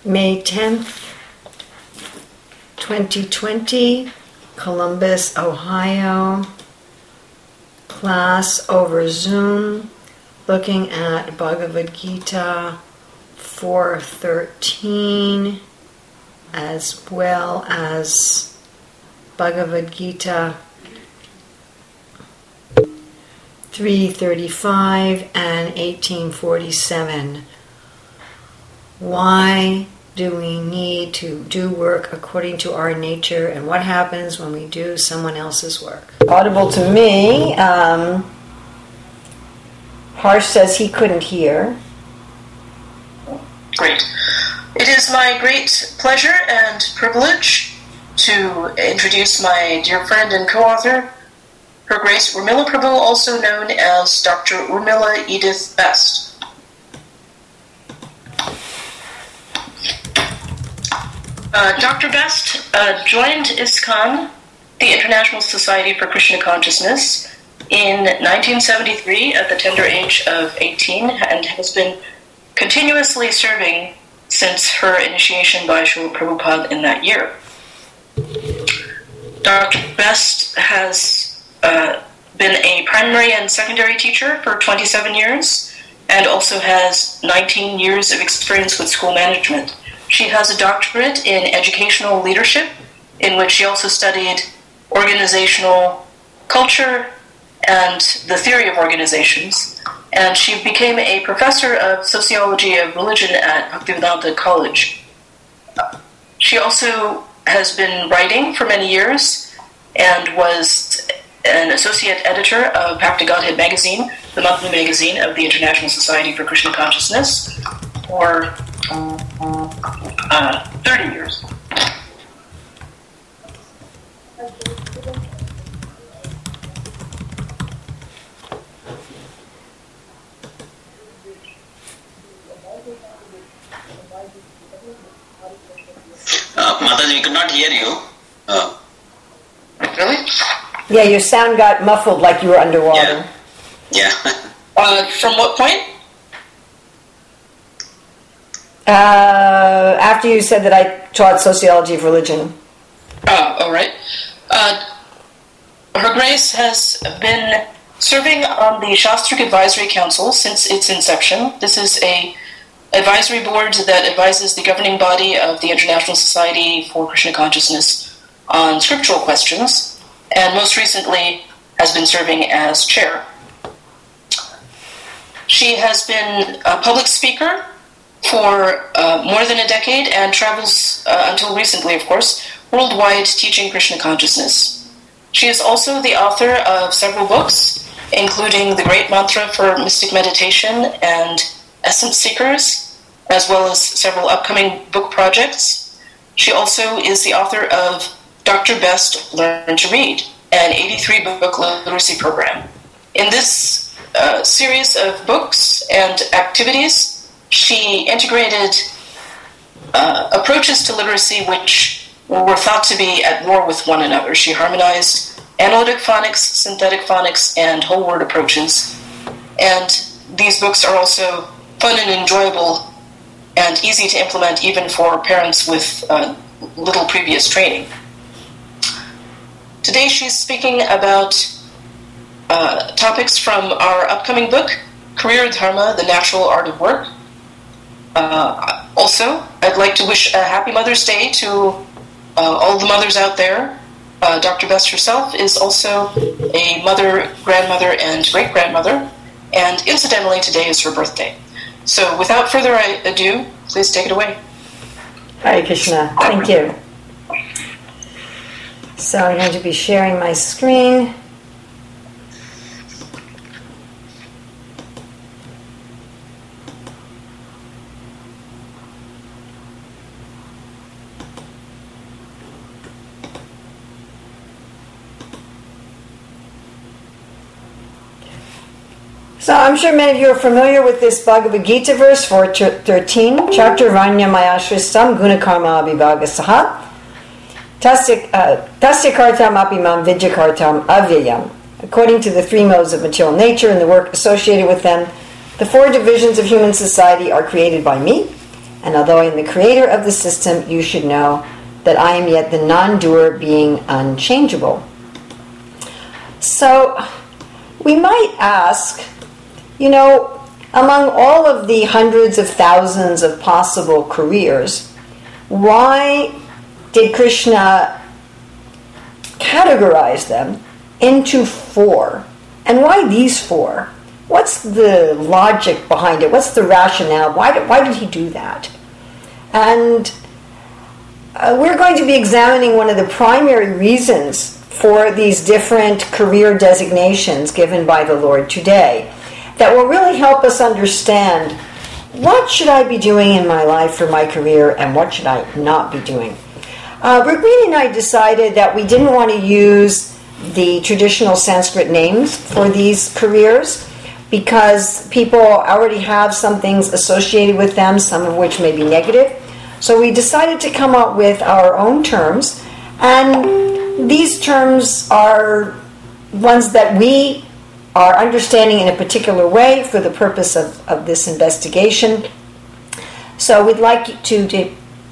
May 10th, 2020, Columbus, Ohio. Class over Zoom, looking at Bhagavad Gita 4.13, as well as Bhagavad Gita 3.35 and 18.47. Why do we need to do work according to our nature, and what happens when we do someone else's work? Audible to me. Harsh says he couldn't hear. Great. It is my great pleasure and privilege to introduce my dear friend and co-author, Her Grace Urmila Prabhu, also known as Dr. Urmila Edith Best. Dr. Best joined ISKCON, the International Society for Krishna Consciousness, in 1973 at the tender age of 18, and has been continuously serving since her initiation by Srila Prabhupada in that year. Dr. Best has been a primary and secondary teacher for 27 years, and also has 19 years of experience with school management. She has a doctorate in educational leadership, in which she also studied organizational culture and the theory of organizations. And she became a professor of sociology of religion at Bhaktivedanta College. She also has been writing for many years and was an associate editor of Bhakti Godhead magazine, the monthly magazine of the International Society for Krishna Consciousness, for 30 years. Mataji, we could not hear you. Really? Yeah, your sound got muffled like you were underwater. Yeah. From what point? After you said that I taught sociology of religion. All right. Her Grace has been serving on the Shastric Advisory Council since its inception. This is a advisory board that advises the governing body of the International Society for Krishna Consciousness on scriptural questions, and most recently has been serving as chair. She has been a public speaker for more than a decade and travels, until recently of course, worldwide teaching Krishna consciousness. She is also the author of several books, including The Great Mantra for Mystic Meditation and Essence Seekers, as well as several upcoming book projects. She also is the author of Dr. Best Learn to Read, an 83-book literacy program. In this series of books and activities, she integrated approaches to literacy which were thought to be at war with one another. She harmonized analytic phonics, synthetic phonics, and whole word approaches. And these books are also fun and enjoyable and easy to implement even for parents with little previous training. Today she's speaking about topics from our upcoming book, Career Dharma, The Natural Art of Work. Also, I'd like to wish a happy Mother's Day to all the mothers out there. Dr. Best herself is also a mother, grandmother, and great-grandmother, and incidentally, today is her birthday. So without further ado, please take it away. Hare Krishna. Thank you. So I'm going to be sharing my screen. So I'm sure many of you are familiar with this Bhagavad Gita verse 4:13, Chapter Vanya Mayashristam Gunakarma Abhivagasaha Tasya Kartam Apimam Vidyakartam Avyayam. According to the three modes of material nature and the work associated with them, the four divisions of human society are created by me, And although I am the creator of the system, you should know that I am yet the non-doer, being unchangeable. So we might ask, among all of the hundreds of thousands of possible careers, why did Krishna categorize them into 4? And why these 4? What's the logic behind it? What's the rationale? Why did he do that? And we're going to be examining one of the primary reasons for these different career designations given by the Lord today that will really help us understand what should I be doing in my life for my career and what should I not be doing. Rukmini and I decided that we didn't want to use the traditional Sanskrit names for these careers because people already have some things associated with them, some of which may be negative. So we decided to come up with our own terms, and these terms are ones that we are understanding in a particular way for the purpose of this investigation. So we'd like to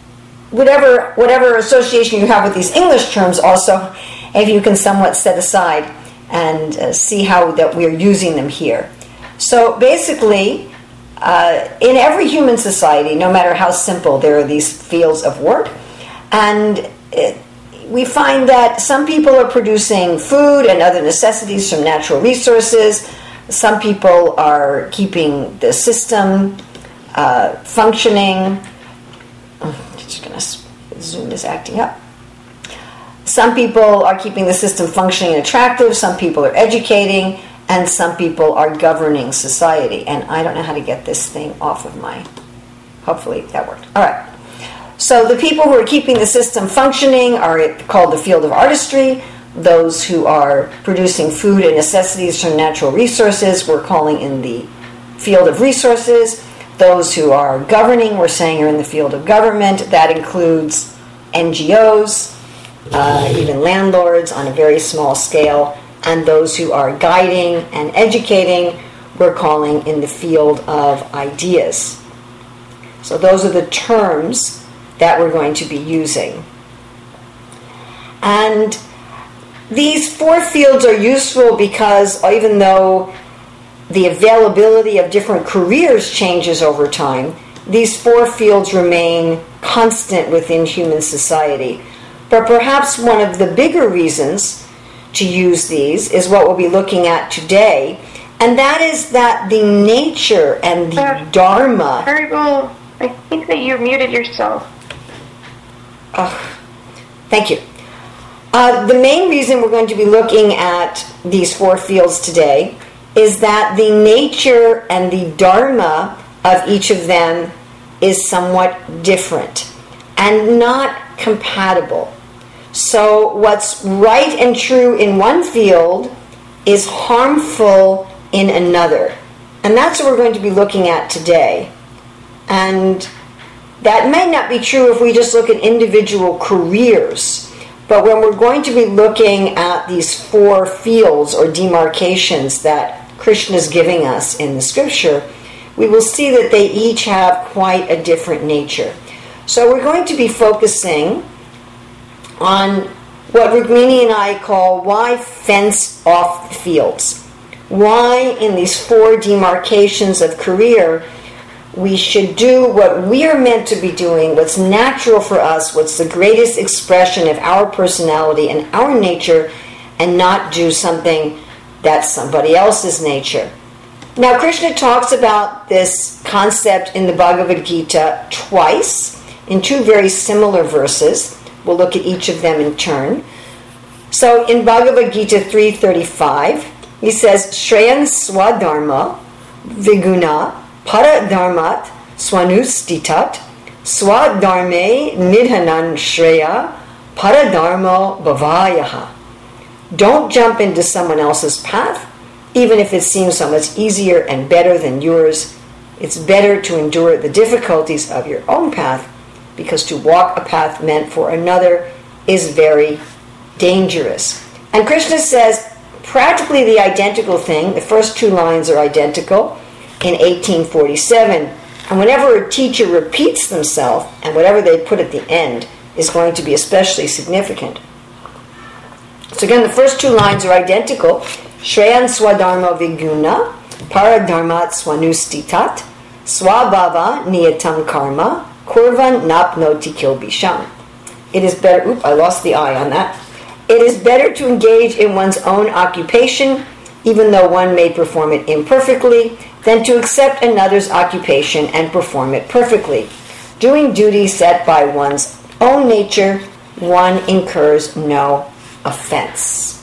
whatever association you have with these English terms also, if you can somewhat set aside and see how that we're using them here. So basically, in every human society, no matter how simple, there are these fields of work, and we find that some people are producing food and other necessities from natural resources. Some people are keeping the system functioning. Just going to Zoom is acting up. Some people are keeping the system functioning and attractive. Some people are educating. And some people are governing society. And I don't know how to get this thing off of my... Hopefully that worked. All right. So the people who are keeping the system functioning are called the field of artistry. Those who are producing food and necessities from natural resources, we're calling in the field of resources. Those who are governing, we're saying, are in the field of government. That includes NGOs, even landlords on a very small scale. And those who are guiding and educating, we're calling in the field of ideas. So those are the terms that we're going to be using. And these 4 fields are useful because even though the availability of different careers changes over time, these 4 fields remain constant within human society. But perhaps one of the bigger reasons to use these is what we'll be looking at today, and that is that the nature and the dharma... Terrible. I think that you muted yourself. Thank you. The main reason we're going to be looking at these 4 fields today is that the nature and the dharma of each of them is somewhat different and not compatible. So what's right and true in one field is harmful in another. And that's what we're going to be looking at today. And that may not be true if we just look at individual careers. But when we're going to be looking at these 4 fields or demarcations that Krishna is giving us in the scripture, we will see that they each have quite a different nature. So we're going to be focusing on what Rukmini and I call why fence off the fields. Why in these 4 demarcations of career we should do what we are meant to be doing, what's natural for us, what's the greatest expression of our personality and our nature, and not do something that's somebody else's nature. Now Krishna talks about this concept in the Bhagavad Gita twice, in 2 very similar verses. We'll look at each of them in turn. So in Bhagavad Gita 3:35, he says, Shreyan swadharma viguna paradharmat swanustitat swadharme nidhanan shreya paradharmo bhavayaha. Don't jump into someone else's path, even if it seems so much easier and better than yours. It's better to endure the difficulties of your own path, because to walk a path meant for another is very dangerous. And Krishna says practically the identical thing. The first 2 lines are identical in 1847. And whenever a teacher repeats themselves, and whatever they put at the end is going to be especially significant. So again, the first two lines are identical. Shreyan swadharma viguna, paradharmat swanustitat, swabhava niyatam karma, kurvan napnoti kilbisham. It is better, I lost the I on that. It is better to engage in one's own occupation, even though one may perform it imperfectly, than to accept another's occupation and perform it perfectly. Doing duty set by one's own nature, one incurs no offense.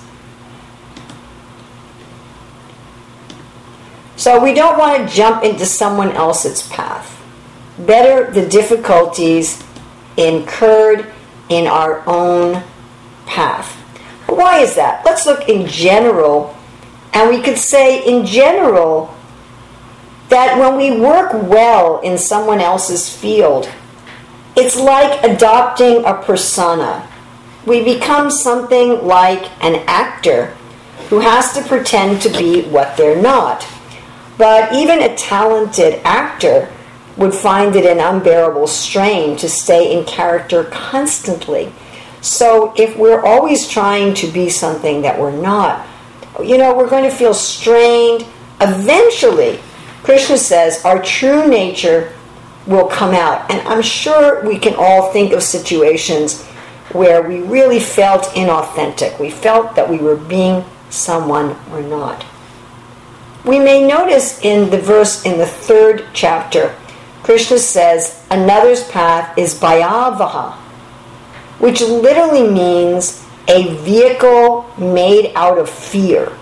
So we don't want to jump into someone else's path. Better the difficulties incurred in our own path. But why is that? Let's look in general, and we could say in general that when we work well in someone else's field, it's like adopting a persona. We become something like an actor who has to pretend to be what they're not. But even a talented actor would find it an unbearable strain to stay in character constantly. So if we're always trying to be something that we're not, we're going to feel strained. Eventually, Krishna says, our true nature will come out. And I'm sure we can all think of situations where we really felt inauthentic. We felt that we were being someone we're not. We may notice in the verse in the 3rd chapter, Krishna says, another's path is bhayavaha, which literally means a vehicle made out of fear.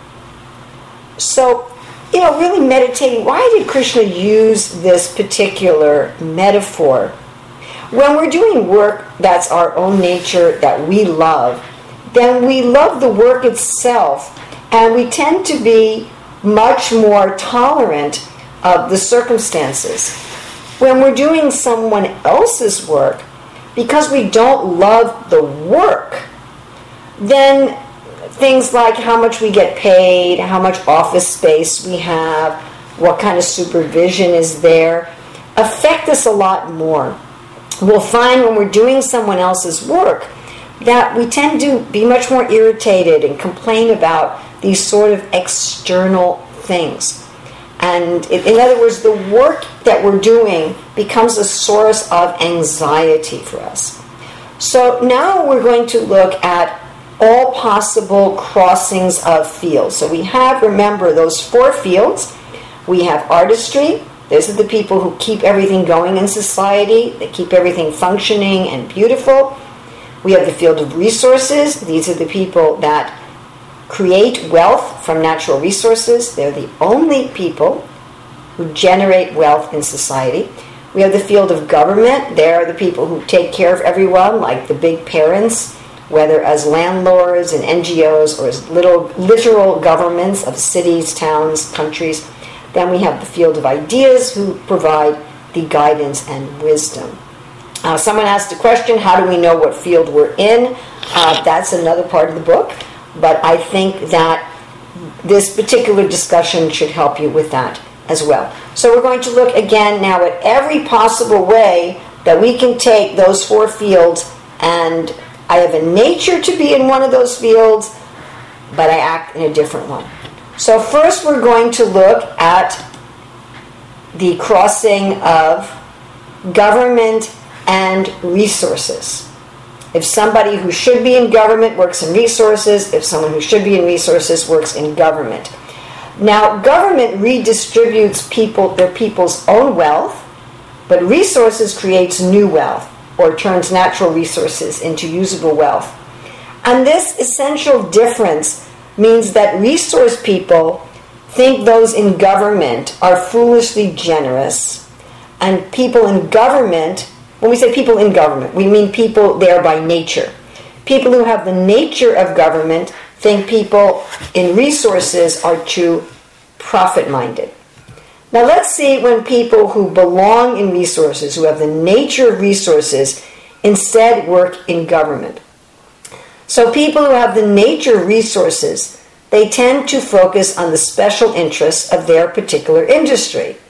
So, really meditating, why did Krishna use this particular metaphor? When we're doing work that's our own nature, that we love, then we love the work itself, and we tend to be much more tolerant of the circumstances. When we're doing someone else's work, because we don't love the work, then things like how much we get paid, how much office space we have, what kind of supervision is there, affect us a lot more. We'll find when we're doing someone else's work that we tend to be much more irritated and complain about these sort of external things. And in other words, the work that we're doing becomes a source of anxiety for us. So now we're going to look at all possible crossings of fields. So we have, remember, those 4 fields. We have artistry. These are the people who keep everything going in society. They keep everything functioning and beautiful. We have the field of resources. These are the people that create wealth from natural resources. They're the only people who generate wealth in society. We have the field of government. They are the people who take care of everyone, like the big parents, whether as landlords and NGOs or as literal governments of cities, towns, countries. Then we have the field of ideas, who provide the guidance and wisdom. Someone asked a question, how do we know what field we're in? That's another part of the book, but I think that this particular discussion should help you with that as well. So we're going to look again now at every possible way that we can take those 4 fields, and I have a nature to be in one of those fields, but I act in a different one. So first we're going to look at the crossing of government and resources. If somebody who should be in government works in resources, if someone who should be in resources works in government. Now, government redistributes their people's own wealth, but resources creates new wealth, or turns natural resources into usable wealth. And this essential difference means that resource people think those in government are foolishly generous, and people in government, when we say people in government, we mean people there by nature. People who have the nature of government think people in resources are too profit-minded. Now let's see when people who belong in resources, who have the nature of resources, instead work in government. So people who have the nature of resources, they tend to focus on the special interests of their particular industry.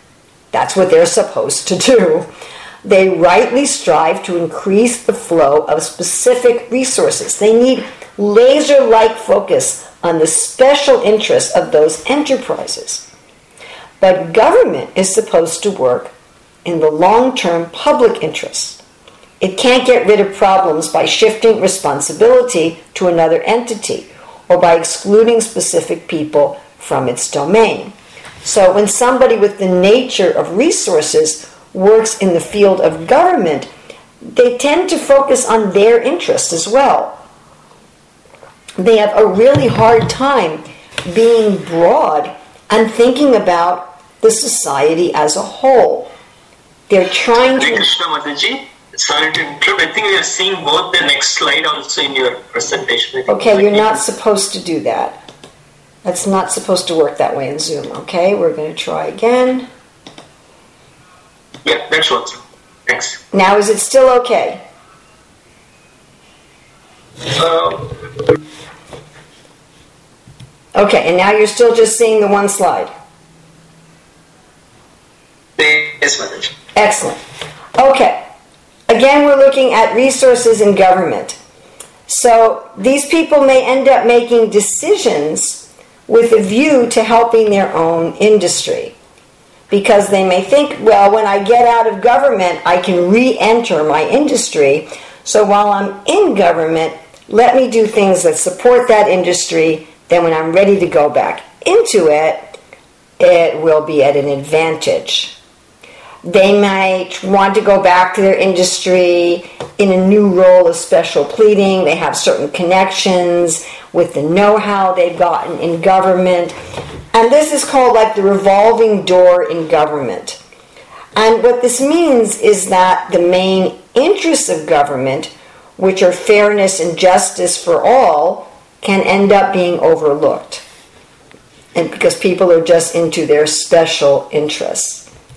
That's what they're supposed to do. They rightly strive to increase the flow of specific resources. They need laser-like focus on the special interests of those enterprises. But government is supposed to work in the long-term public interest. It can't get rid of problems by shifting responsibility to another entity or by excluding specific people from its domain. So when somebody with the nature of resources works in the field of government, they tend to focus on their interests as well. They have a really hard time being broad and thinking about the society as a whole. They're trying to... Krishna Mataji, sorry to interrupt. I think we are seeing both the next slide also in your presentation. Okay, you're not supposed to do that. That's not supposed to work that way in Zoom. Okay, we're going to try again. Yeah, that works. Thanks. Now, is it still okay? Okay, and now you're still just seeing the one slide. Yes, Mataji. Excellent. Okay. Again, we're looking at resources in government. So these people may end up making decisions with a view to helping their own industry. Because they may think, well, when I get out of government, I can re-enter my industry. So while I'm in government, let me do things that support that industry. Then when I'm ready to go back into it, it will be at an advantage. They might want to go back to their industry in a new role of special pleading. They have certain connections with the know-how they've gotten in government. And this is called like the revolving door in government. And what this means is that the main interests of government, which are fairness and justice for all, can end up being overlooked. And because people are just into their special interests.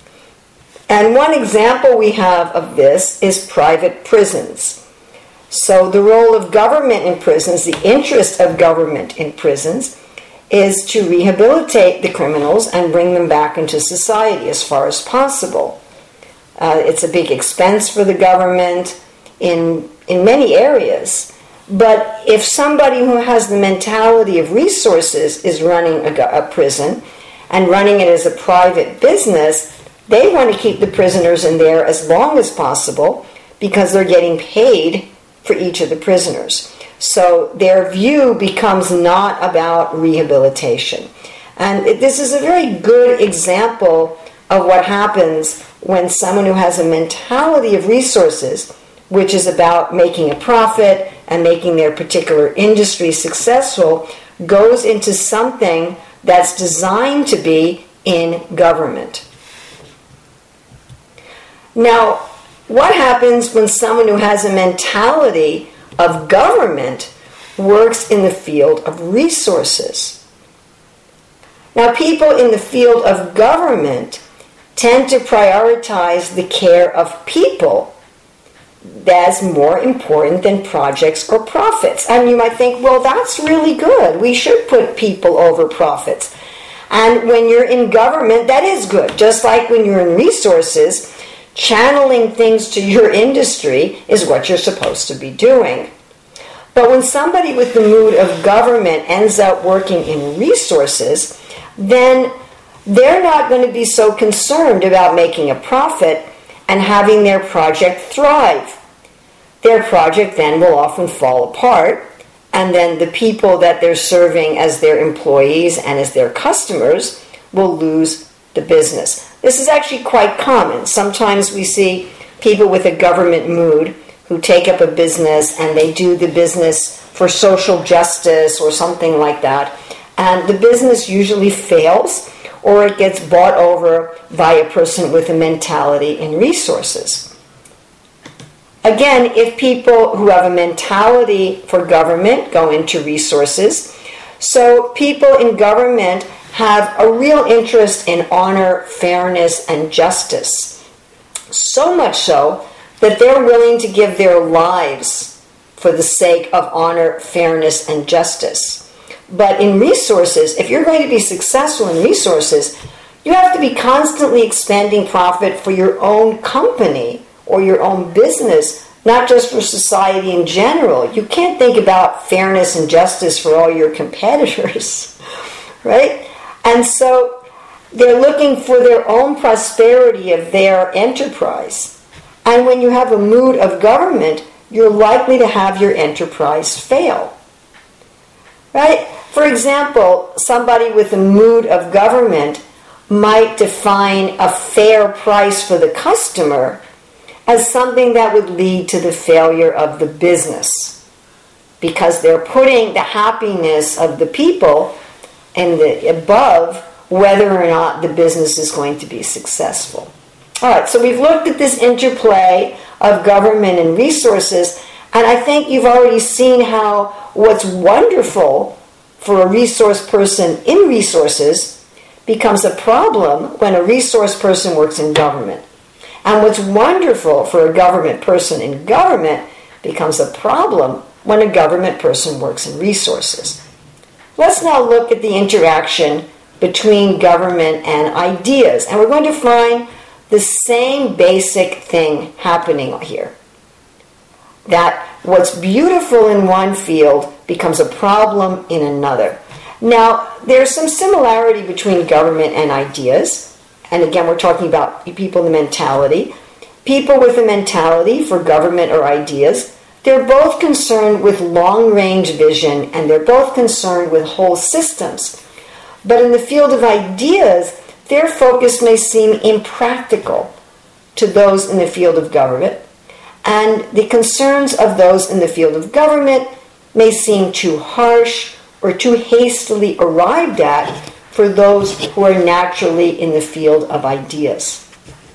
And one example we have of this is private prisons. So the role of government in prisons, the interest of government in prisons, is to rehabilitate the criminals and bring them back into society as far as possible. It's a big expense for the government in many areas. But if somebody who has the mentality of resources is running a prison and running it as a private business, they want to keep the prisoners in there as long as possible because they're getting paid for each of the prisoners. So their view becomes not about rehabilitation. And this is a very good example of what happens when someone who has a mentality of resources, which is about making a profit and making their particular industry successful, goes into something that's designed to be in government. Now, what happens when someone who has a mentality of government works in the field of resources? Now, people in the field of government tend to prioritize the care of people as more important than projects or profits. And you might think, well, that's really good. We should put people over profits. And when you're in government, that is good. Just like when you're in resources, channeling things to your industry is what you're supposed to be doing. But when somebody with the mood of government ends up working in resources, then they're not going to be so concerned about making a profit and having their project thrive. Their project then will often fall apart, and then the people that they're serving as their employees and as their customers will lose the business. This is actually quite common. Sometimes we see people with a government mood who take up a business and they do the business for social justice or something like that. And the business usually fails or it gets bought over by a person with a mentality in resources. Again, if people who have a mentality for government go into resources, so people in government have a real interest in honor, fairness, and justice. So much so that they're willing to give their lives for the sake of honor, fairness, and justice. But in resources, if you're going to be successful in resources, You have to be constantly expanding profit for your own company or your own business, not just for society in general. You can't think about fairness and justice for all your competitors, right? And so they're looking for their own prosperity of their enterprise. And when you have a mood of government, you're likely to have your enterprise fail, right? For example, somebody with a mood of government might define a fair price for the customer as something that would lead to the failure of the business, because they're putting the happiness of the people above whether or not the business is going to be successful. All right, so we've looked at this interplay of government and resources, and I think you've already seen how what's wonderful for a resource person in resources becomes a problem when a resource person works in government. And what's wonderful for a government person in government becomes a problem when a government person works in resources. Let's now look at the interaction between government and ideas. And we're going to find the same basic thing happening here. That what's beautiful in one field becomes a problem in another. Now, there's some similarity between government and ideas. And again, we're talking about people in the mentality. People with a mentality for government or ideas, they're both concerned with long-range vision, and they're both concerned with whole systems. But in the field of ideas, their focus may seem impractical to those in the field of government, and the concerns of those in the field of government may seem too harsh or too hastily arrived at for those who are naturally in the field of ideas.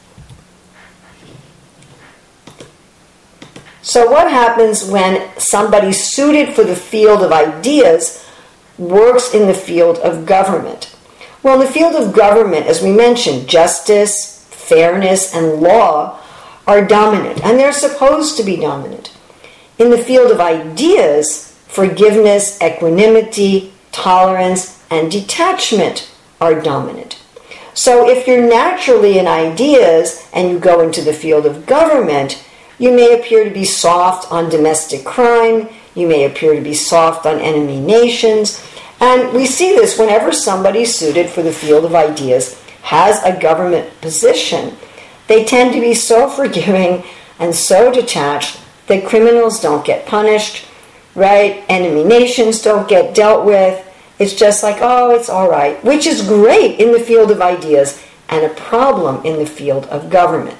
So what happens when somebody suited for the field of ideas works in the field of government? Well, in the field of government, as we mentioned, justice, fairness, and law are dominant, and they're supposed to be dominant. In the field of ideas, forgiveness, equanimity, tolerance, and detachment are dominant. So if you're naturally in ideas and you go into the field of government, you may appear to be soft on domestic crime, you may appear to be soft on enemy nations, and we see this whenever somebody suited for the field of ideas has a government position. They tend to be so forgiving and so detached that criminals don't get punished, right? Enemy nations don't get dealt with. It's just like, oh, it's all right, which is great in the field of ideas and a problem in the field of government.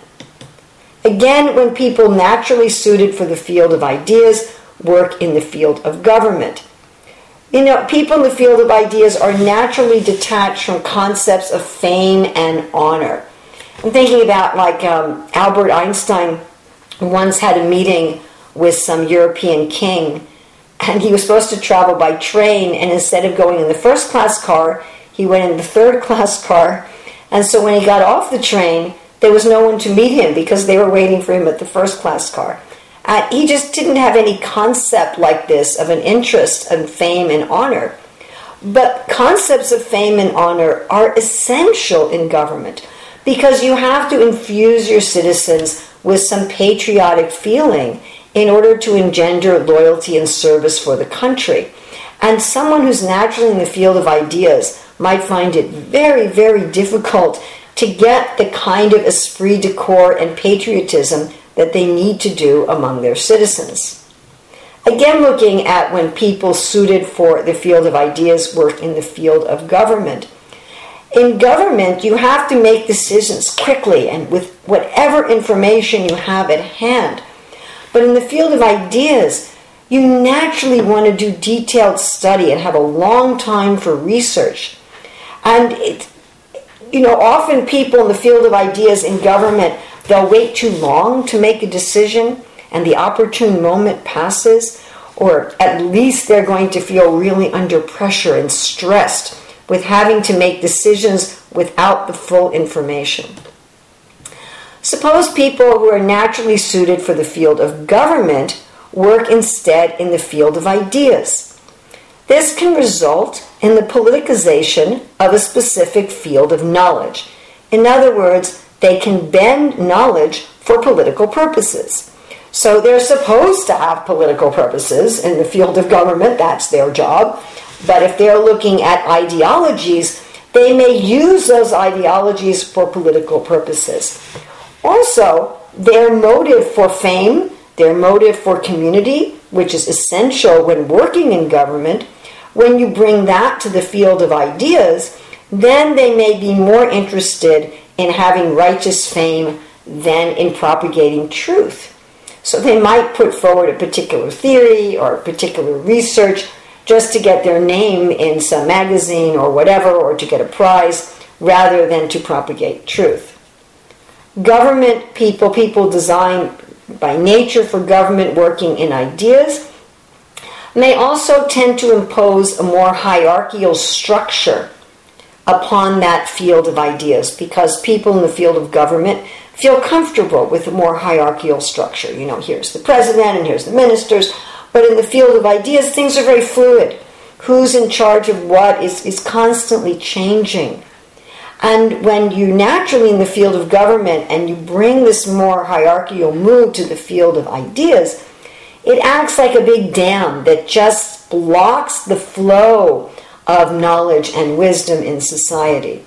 Again, when people naturally suited for the field of ideas work in the field of government. You know, people in the field of ideas are naturally detached from concepts of fame and honor. I'm thinking about Albert Einstein once had a meeting with some European king, and he was supposed to travel by train, and instead of going in the first class car, he went in the third class car. And so when he got off the train, there was no one to meet him because they were waiting for him at the first class car. He just didn't have any concept like this of an interest in fame and honor. But concepts of fame and honor are essential in government because you have to infuse your citizens with some patriotic feeling in order to engender loyalty and service for the country. And someone who's naturally in the field of ideas might find it very, very difficult to get the kind of esprit de corps and patriotism that they need to do among their citizens. Again, looking at when people suited for the field of ideas work in the field of government. In government, you have to make decisions quickly and with whatever information you have at hand. But in the field of ideas, you naturally want to do detailed study and have a long time for research. And often people in the field of ideas in government, they'll wait too long to make a decision and the opportune moment passes, or at least they're going to feel really under pressure and stressed with having to make decisions without the full information. Suppose people who are naturally suited for the field of government work instead in the field of ideas. This can result in the politicization of a specific field of knowledge. In other words, they can bend knowledge for political purposes. So they're supposed to have political purposes in the field of government, that's their job. But if they're looking at ideologies, they may use those ideologies for political purposes. Also, their motive for fame, their motive for community, which is essential when working in government, when you bring that to the field of ideas, then they may be more interested in having righteous fame than in propagating truth. So they might put forward a particular theory or a particular research just to get their name in some magazine or whatever, or to get a prize, rather than to propagate truth. Government people designed by nature for government working in ideas, may also tend to impose a more hierarchical structure upon that field of ideas, because people in the field of government feel comfortable with a more hierarchical structure. You know, here's the president and here's the ministers. But in the field of ideas, things are very fluid. Who's in charge of what is constantly changing. And when you naturally in the field of government and you bring this more hierarchical mood to the field of ideas, it acts like a big dam that just blocks the flow of knowledge and wisdom in society.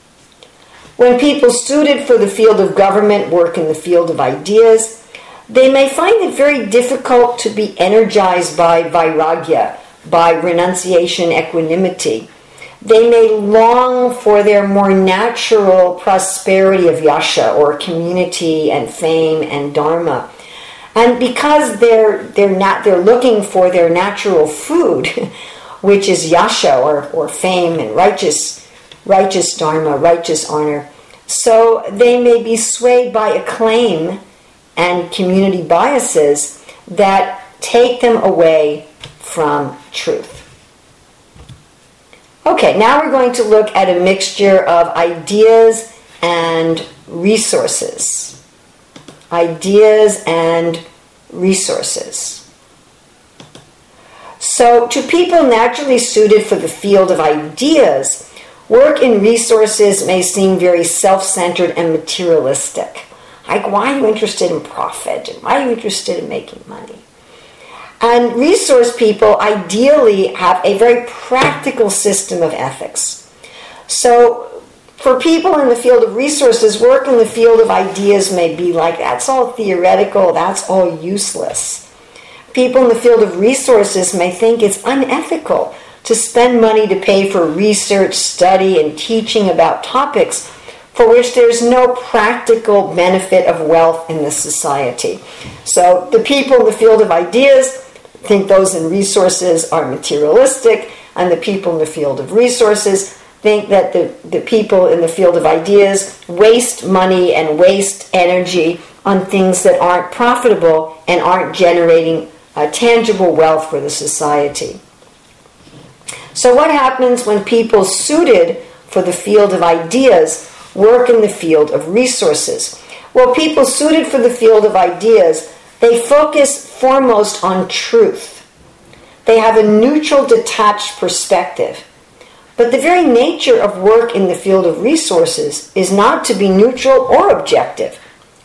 When people suited for the field of government work in the field of ideas, they may find it very difficult to be energized by vairagya, by renunciation, equanimity. They may long for their more natural prosperity of yasha, or community and fame and dharma. And because they're looking for their natural food, which is yasha, or fame and righteous dharma, righteous honor, so they may be swayed by acclaim and community biases that take them away from truth. Okay, now we're going to look at a mixture of ideas and resources. Ideas and resources. So, to people naturally suited for the field of ideas, work in resources may seem very self-centered and materialistic. Like, why are you interested in profit? And why are you interested in making money? And resource people ideally have a very practical system of ethics. So, for people in the field of resources, work in the field of ideas may be like, that's all theoretical, that's all useless. People in the field of resources may think it's unethical to spend money to pay for research, study, and teaching about topics for which there's no practical benefit of wealth in the society. So the people in the field of ideas think those in resources are materialistic, and the people in the field of resources think that the people in the field of ideas waste money and waste energy on things that aren't profitable and aren't generating tangible wealth for the society. So what happens when people suited for the field of ideas work in the field of resources? Well, people suited for the field of ideas, they focus foremost on truth. They have a neutral, detached perspective. But the very nature of work in the field of resources is not to be neutral or objective.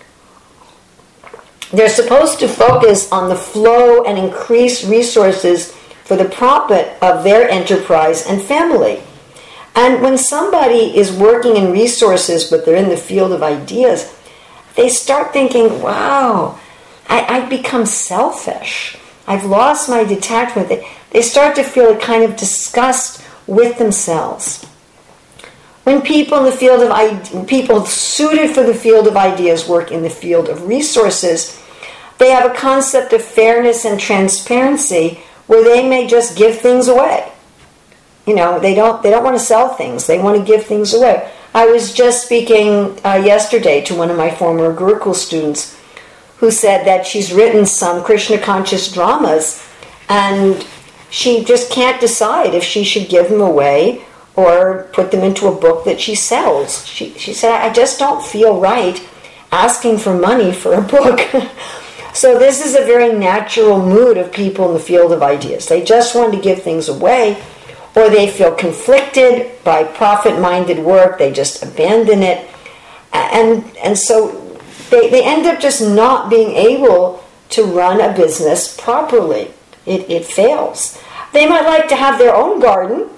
They're supposed to focus on the flow and increase resources for the profit of their enterprise and family. And when somebody is working in resources but they're in the field of ideas, they start thinking, wow, I've become selfish. I've lost my detachment. They start to feel a kind of disgust with themselves. When people in the field of people suited for the field of ideas work in the field of resources, they have a concept of fairness and transparency where they may just give things away. You know, they don't want to sell things. They want to give things away. I was just speaking yesterday to one of my former Gurukul students who said that she's written some Krishna conscious dramas and she just can't decide if she should give them away or put them into a book that she sells. She said, I just don't feel right asking for money for a book. So this is a very natural mood of people in the field of ideas. They just want to give things away, or they feel conflicted by profit-minded work. They just abandon it. And so they end up just not being able to run a business properly. It fails. They might like to have their own garden.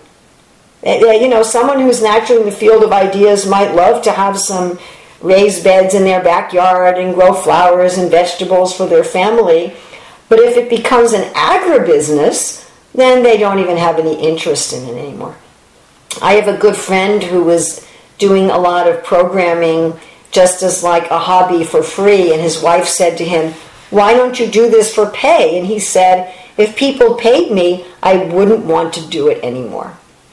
Someone who's naturally in the field of ideas might love to have some raised beds in their backyard and grow flowers and vegetables for their family. But if it becomes an agribusiness, then they don't even have any interest in it anymore. I have a good friend who was doing a lot of programming just as like a hobby for free, and his wife said to him, "Why don't you do this for pay?" And he said, "If people paid me, I wouldn't want to do it anymore."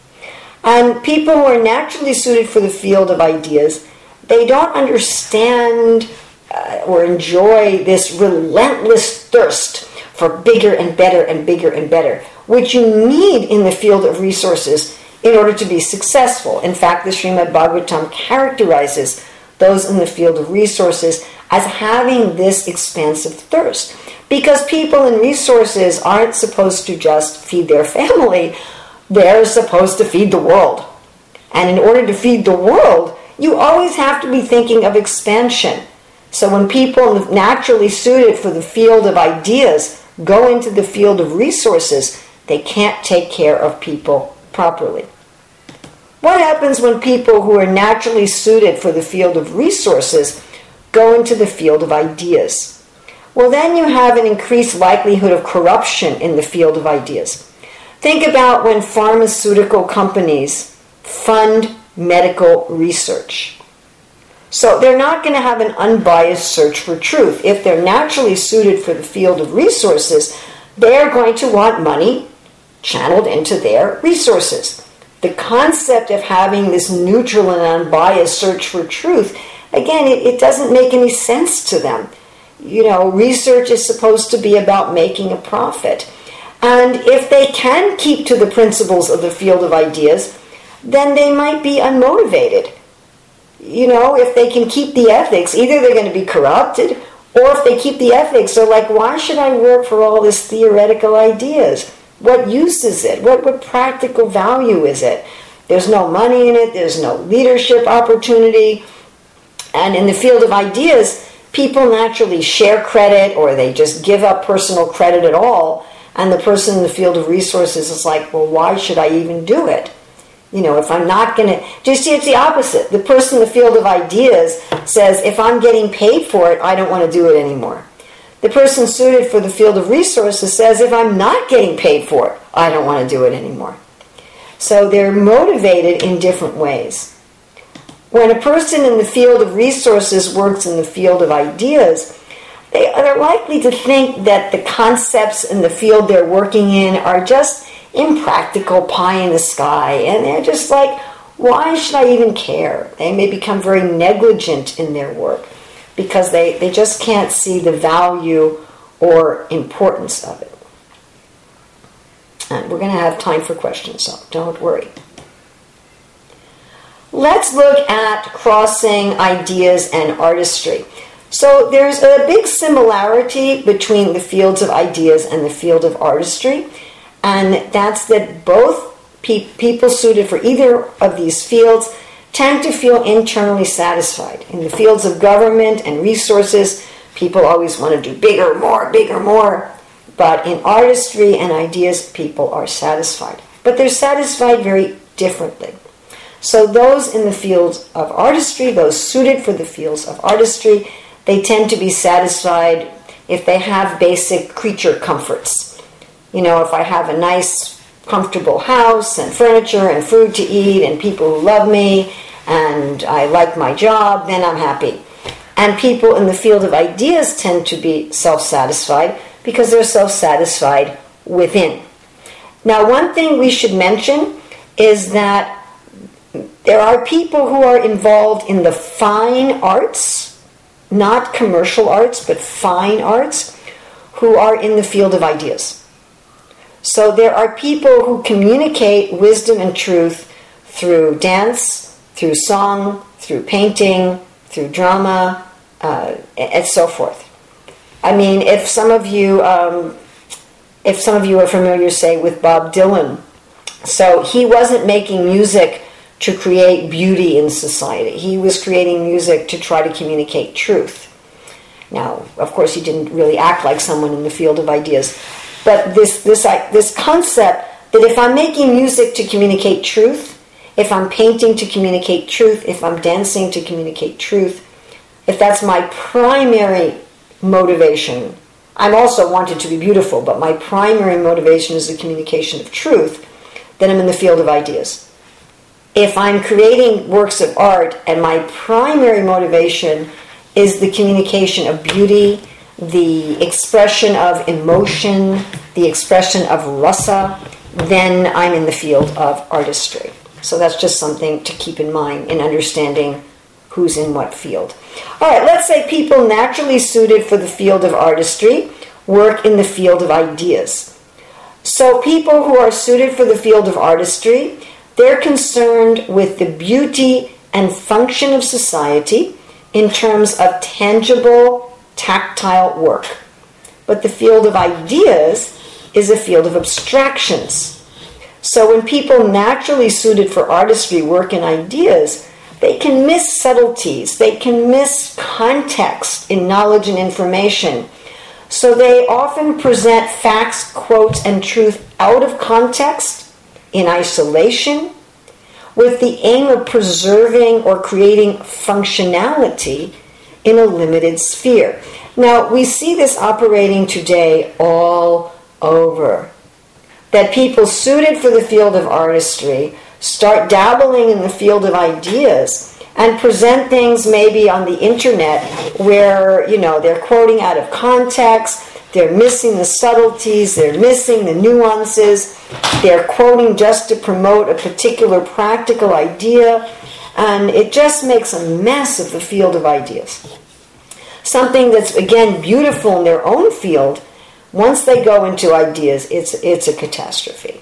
And people who are naturally suited for the field of ideas, they don't understand or enjoy this relentless thirst for bigger and better and bigger and better, which you need in the field of resources in order to be successful. In fact, the Srimad Bhagavatam characterizes those in the field of resources as having this expansive thirst. Because people in resources aren't supposed to just feed their family, they're supposed to feed the world. And in order to feed the world, you always have to be thinking of expansion. So when people naturally suited for the field of ideas go into the field of resources, they can't take care of people properly. What happens when people who are naturally suited for the field of resources go into the field of ideas? Well, then you have an increased likelihood of corruption in the field of ideas. Think about when pharmaceutical companies fund medical research. So they're not going to have an unbiased search for truth. If they're naturally suited for the field of resources, they're going to want money channeled into their resources. The concept of having this neutral and unbiased search for truth, again, it doesn't make any sense to them. Research is supposed to be about making a profit. And if they can keep to the principles of the field of ideas, then they might be unmotivated. If they can keep the ethics, either they're going to be corrupted, or if they keep the ethics, they're like, why should I work for all this theoretical ideas? What use is it? What practical value is it? There's no money in it. There's no leadership opportunity. And in the field of ideas, people naturally share credit, or they just give up personal credit at all. And the person in the field of resources is like, well, why should I even do it? If I'm not going to... Just it's the opposite. The person in the field of ideas says, if I'm getting paid for it, I don't want to do it anymore. The person suited for the field of resources says, if I'm not getting paid for it, I don't want to do it anymore. So they're motivated in different ways. When a person in the field of resources works in the field of ideas, they're likely to think that the concepts in the field they're working in are just impractical pie in the sky, and they're just like, why should I even care? They may become very negligent in their work because they just can't see the value or importance of it. And we're going to have time for questions, so don't worry. Let's look at crossing ideas and artistry. So there's a big similarity between the fields of ideas and the field of artistry, and that's that both people suited for either of these fields tend to feel internally satisfied. In the fields of government and resources, people always want to do bigger, more. But in artistry and ideas, people are satisfied. But they're satisfied very differently. So those in the fields of artistry, those suited for the fields of artistry, they tend to be satisfied if they have basic creature comforts. If I have a nice, comfortable house and furniture and food to eat and people who love me and I like my job, then I'm happy. And people in the field of ideas tend to be self-satisfied because they're self-satisfied within. Now, one thing we should mention is that there are people who are involved in the fine arts, not commercial arts, but fine arts, who are in the field of ideas. So there are people who communicate wisdom and truth through dance, through song, through painting, through drama, and so forth. I mean, if some of you are familiar, say, with Bob Dylan, So he wasn't making music to create beauty in society. He was creating music to try to communicate truth. Now, of course, he didn't really act like someone in the field of ideas. But this concept that if I'm making music to communicate truth, if I'm painting to communicate truth, if I'm dancing to communicate truth, if that's my primary motivation, I'm also wanted to be beautiful, but my primary motivation is the communication of truth, then I'm in the field of ideas. If I'm creating works of art and my primary motivation is the communication of beauty, the expression of emotion, the expression of rasa, then I'm in the field of artistry. So that's just something to keep in mind in understanding who's in what field. All right, let's say people naturally suited for the field of artistry work in the field of ideas. So people who are suited for the field of artistry, they're concerned with the beauty and function of society in terms of tangible, tactile work. But the field of ideas is a field of abstractions. So when people naturally suited for artistry work in ideas, they can miss subtleties, they can miss context in knowledge and information. So they often present facts, quotes, and truth out of context, in isolation, with the aim of preserving or creating functionality in a limited sphere. Now, we see this operating today all over. That people suited for the field of artistry start dabbling in the field of ideas and present things maybe on the internet where, they're quoting out of context, they're missing the subtleties, they're missing the nuances, they're quoting just to promote a particular practical idea, and it just makes a mess of the field of ideas. Something that's, again, beautiful in their own field, once they go into ideas, it's a catastrophe.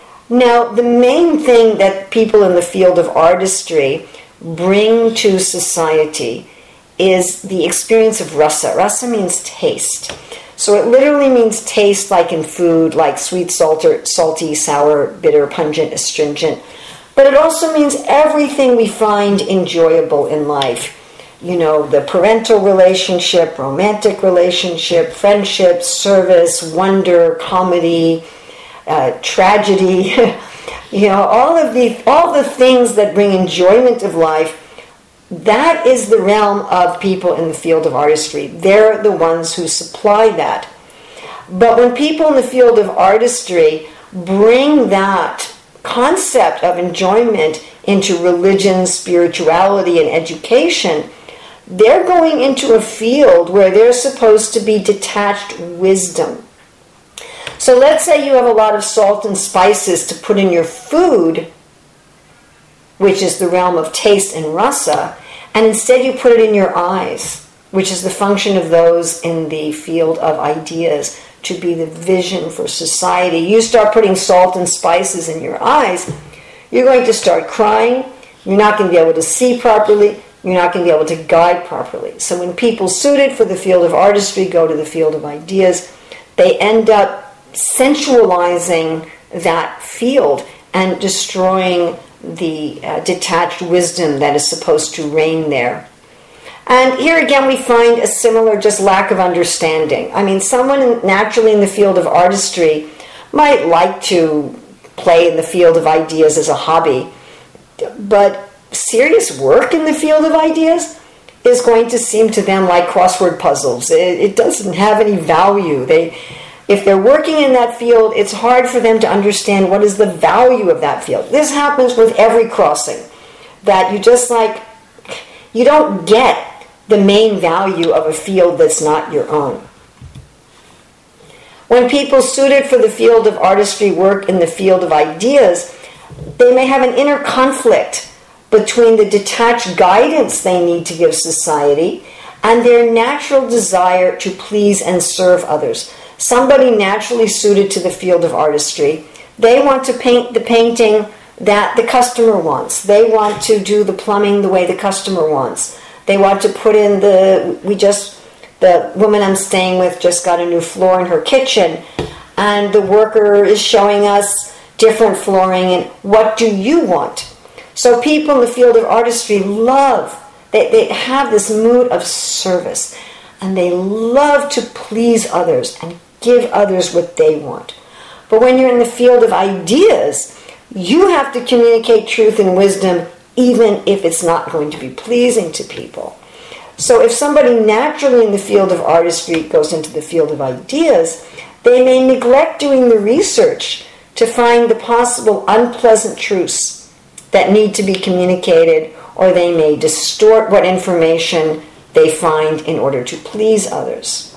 Now, the main thing that people in the field of artistry bring to society is the experience of rasa. Rasa means taste. So it literally means taste, like in food, like sweet, salty, sour, bitter, pungent, astringent. But it also means everything we find enjoyable in life. The parental relationship, romantic relationship, friendship, service, wonder, comedy, tragedy, all the things that bring enjoyment of life. That is the realm of people in the field of artistry. They're the ones who supply that. But when people in the field of artistry bring that concept of enjoyment into religion, spirituality, and education, they're going into a field where they're supposed to be detached wisdom. So let's say you have a lot of salt and spices to put in your food, which is the realm of taste and rasa, and instead you put it in your eyes, which is the function of those in the field of ideas, to be the vision for society. You start putting salt and spices in your eyes, you're going to start crying, you're not going to be able to see properly, you're not going to be able to guide properly. So when people suited for the field of artistry go to the field of ideas, they end up sensualizing that field and destroying the detached wisdom that is supposed to reign there. And here again we find a similar just lack of understanding. I mean, someone naturally in the field of artistry might like to play in the field of ideas as a hobby, but serious work in the field of ideas is going to seem to them like crossword puzzles. It doesn't have any value. If they're working in that field, it's hard for them to understand what is the value of that field. This happens with every crossing, that you don't get the main value of a field that's not your own. When people suited for the field of artistry work in the field of ideas, they may have an inner conflict between the detached guidance they need to give society and their natural desire to please and serve others. Somebody naturally suited to the field of artistry, they want to paint the painting that the customer wants. They want to do the plumbing the way the customer wants. They want to put in the woman I'm staying with just got a new floor in her kitchen, and the worker is showing us, different flooring, and what do you want? So people in the field of artistry they have this mood of service, and they love to please others and give others what they want. But when you're in the field of ideas, you have to communicate truth and wisdom even if it's not going to be pleasing to people. So if somebody naturally in the field of artistry goes into the field of ideas, they may neglect doing the research to find the possible unpleasant truths that need to be communicated, or they may distort what information they find in order to please others.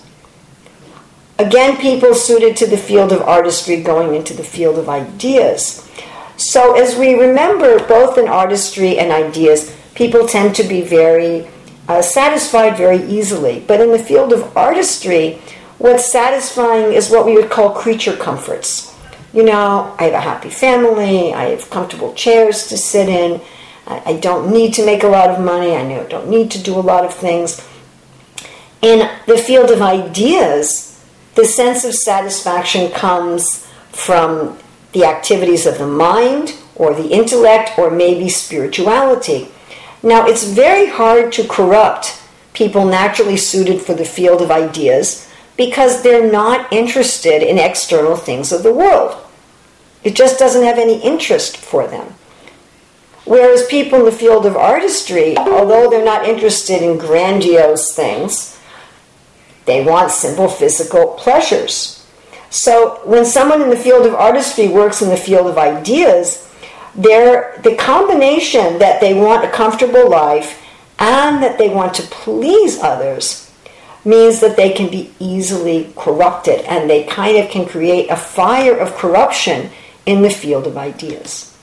Again, people suited to the field of artistry going into the field of ideas. So as we remember, both in artistry and ideas, people tend to be very satisfied very easily. But in the field of artistry, what's satisfying is what we would call creature comforts. You know, I have a happy family, I have comfortable chairs to sit in, I don't need to make a lot of money, I don't need to do a lot of things. In the field of ideas, the sense of satisfaction comes from the activities of the mind, or the intellect, or maybe spirituality. Now, it's very hard to corrupt people naturally suited for the field of ideas because they're not interested in external things of the world. It just doesn't have any interest for them. Whereas people in the field of artistry, although they're not interested in grandiose things, they want simple physical pleasures. So when someone in the field of artistry works in the field of ideas, the combination that they want a comfortable life and that they want to please others means that they can be easily corrupted, and they kind of can create a fire of corruption in the field of ideas.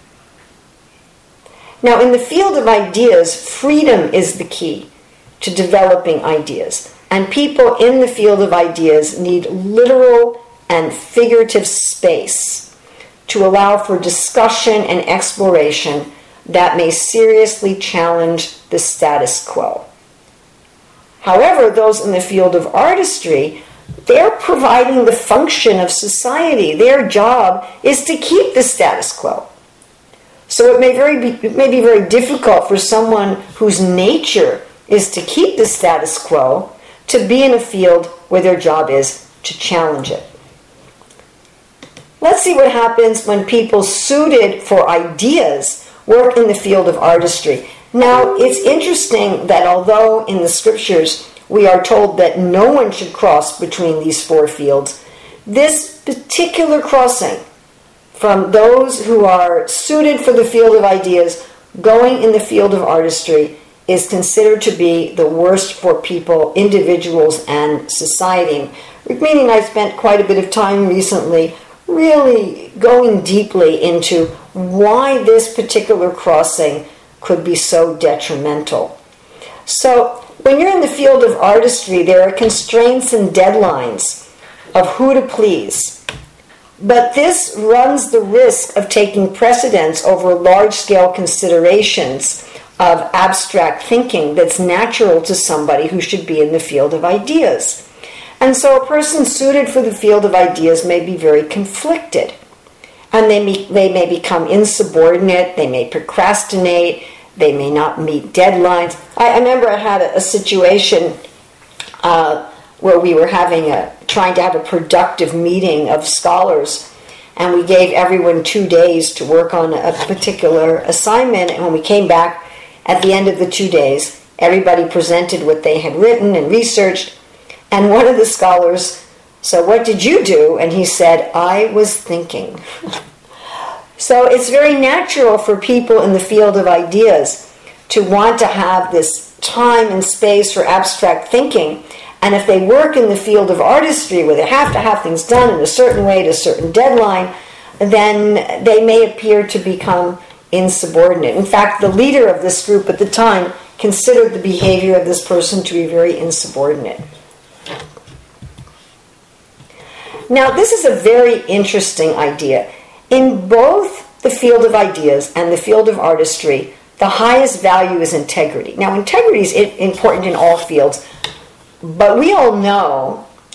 Now, in the field of ideas, freedom is the key to developing ideas. And people in the field of ideas need literal and figurative space to allow for discussion and exploration that may seriously challenge the status quo. However, those in the field of artistry, they're providing the function of society. Their job is to keep the status quo. So it may be very difficult for someone whose nature is to keep the status quo to be in a field where their job is to challenge it. Let's see what happens when people suited for ideas work in the field of artistry. Now, it's interesting that although in the scriptures we are told that no one should cross between these four fields, this particular crossing from those who are suited for the field of ideas going in the field of artistry is considered to be the worst for people, individuals, and society. Meaning I spent quite a bit of time recently really going deeply into why this particular crossing could be so detrimental. So when you're in the field of artistry, there are constraints and deadlines of who to please. But this runs the risk of taking precedence over large-scale considerations of abstract thinking that's natural to somebody who should be in the field of ideas. And so a person suited for the field of ideas may be very conflicted. And they may become insubordinate, they may procrastinate, they may not meet deadlines. I remember I had a situation where we were trying to have a productive meeting of scholars, and we gave everyone 2 days to work on a particular assignment, and when we came back at the end of the 2 days, everybody presented what they had written and researched, and one of the scholars, "So what did you do?" And he said, "I was thinking." So it's very natural for people in the field of ideas to want to have this time and space for abstract thinking. And if they work in the field of artistry where they have to have things done in a certain way to a certain deadline, then they may appear to become insubordinate. In fact, the leader of this group at the time considered the behavior of this person to be very insubordinate. Now, this is a very interesting idea. In both the field of ideas and the field of artistry, the highest value is integrity. Now, integrity is important in all fields, but we all know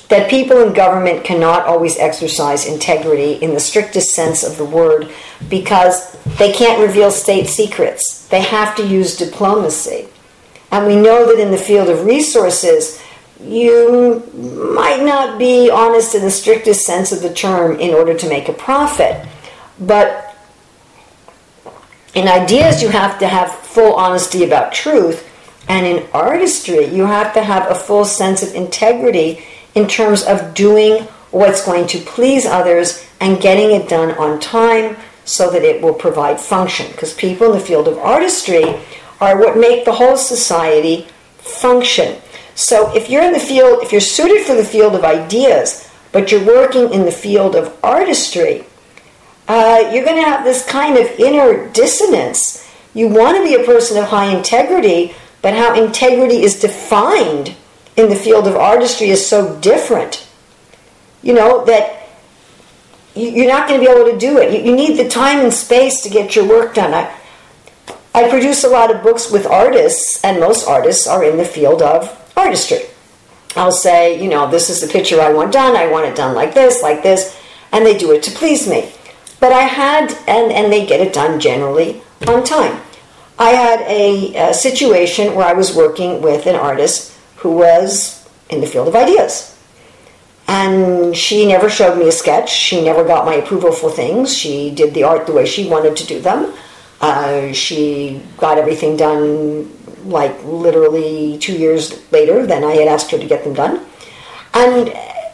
that people in government cannot always exercise integrity in the strictest sense of the word because they can't reveal state secrets. They have to use diplomacy. And we know that in the field of resources, you might not be honest in the strictest sense of the term in order to make a profit. But in ideas, you have to have full honesty about truth. And in artistry, you have to have a full sense of integrity in terms of doing what's going to please others and getting it done on time so that it will provide function. Because people in the field of artistry are what make the whole society function. So if you're in the field, if you're suited for the field of ideas, but you're working in the field of artistry, you're going to have this kind of inner dissonance. You want to be a person of high integrity, but how integrity is defined in the field of artistry is so different, that you're not going to be able to do it. You need the time and space to get your work done. I produce a lot of books with artists, and most artists are in the field of artistry. I'll say, this is the picture I want it done like this, and they do it to please me. But and they get it done generally on time. I had a situation where I was working with an artist who was in the field of ideas. And she never showed me a sketch. She never got my approval for things. She did the art the way she wanted to do them. She got everything done like literally 2 years later than I had asked her to get them done. And,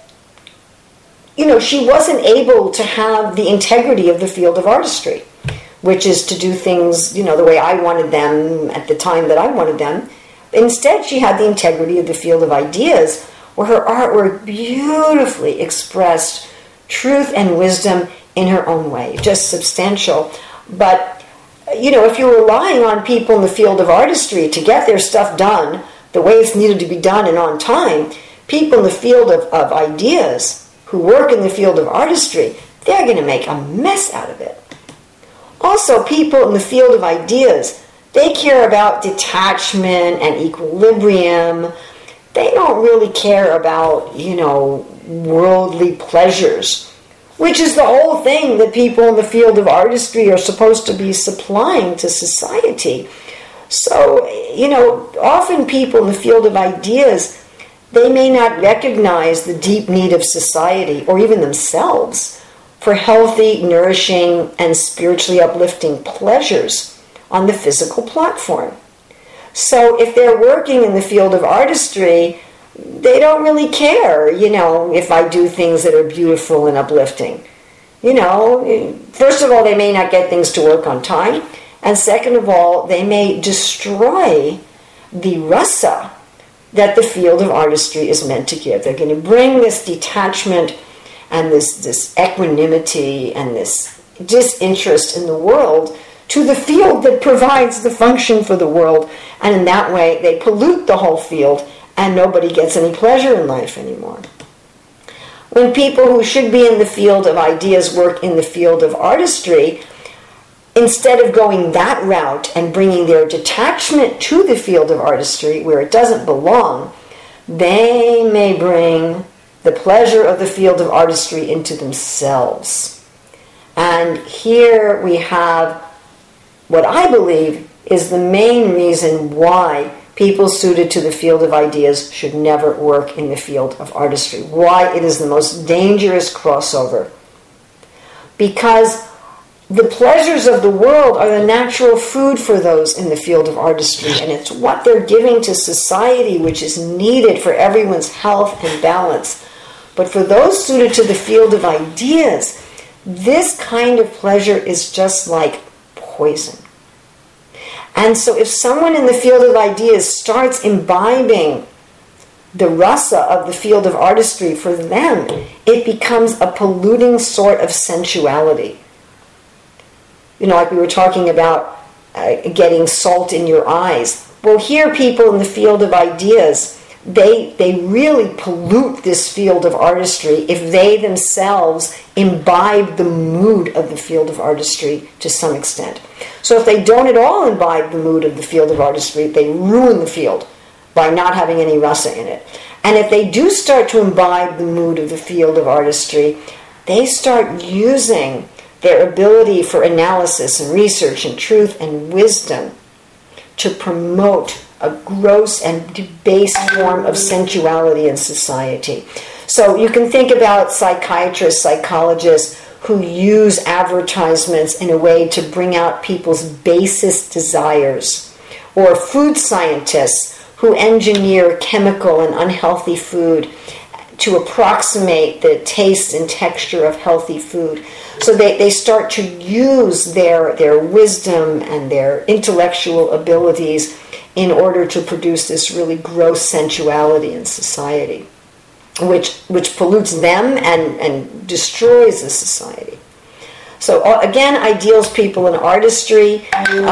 she wasn't able to have the integrity of the field of artistry, which is to do things, the way I wanted them at the time that I wanted them. Instead, she had the integrity of the field of ideas, where her artwork beautifully expressed truth and wisdom in her own way, just substantial. But, if you're relying on people in the field of artistry to get their stuff done the way it's needed to be done and on time, people in the field of ideas who work in the field of artistry, they're going to make a mess out of it. Also, people in the field of ideas, they care about detachment and equilibrium. They don't really care about, worldly pleasures, which is the whole thing that people in the field of artistry are supposed to be supplying to society. So, often people in the field of ideas, they may not recognize the deep need of society or even themselves for healthy, nourishing, and spiritually uplifting pleasures on the physical platform. So if they're working in the field of artistry, they don't really care, if I do things that are beautiful and uplifting. First of all, they may not get things to work on time. And second of all, they may destroy the rasa that the field of artistry is meant to give. They're going to bring this detachment and this equanimity and this disinterest in the world to the field that provides the function for the world. And in that way, they pollute the whole field and nobody gets any pleasure in life anymore. When people who should be in the field of ideas work in the field of artistry, instead of going that route and bringing their detachment to the field of artistry where it doesn't belong, they may bring the pleasure of the field of artistry into themselves. And here we have what I believe is the main reason why people suited to the field of ideas should never work in the field of artistry. Why it is the most dangerous crossover. Because the pleasures of the world are the natural food for those in the field of artistry, and it's what they're giving to society which is needed for everyone's health and balance. But for those suited to the field of ideas, this kind of pleasure is just like poison. And so if someone in the field of ideas starts imbibing the rasa of the field of artistry, for them, it becomes a polluting sort of sensuality. Like we were talking about getting salt in your eyes. Well, here people in the field of ideas, they really pollute this field of artistry if they themselves imbibe the mood of the field of artistry to some extent. So if they don't at all imbibe the mood of the field of artistry, they ruin the field by not having any rasa in it. And if they do start to imbibe the mood of the field of artistry, they start using their ability for analysis and research and truth and wisdom to promote a gross and debased form of sensuality in society. So you can think about psychiatrists, psychologists who use advertisements in a way to bring out people's basest desires, or food scientists who engineer chemical and unhealthy food to approximate the taste and texture of healthy food. So they start to use their wisdom and their intellectual abilities in order to produce this really gross sensuality in society, which pollutes them and destroys the society. So again, ideals people in artistry,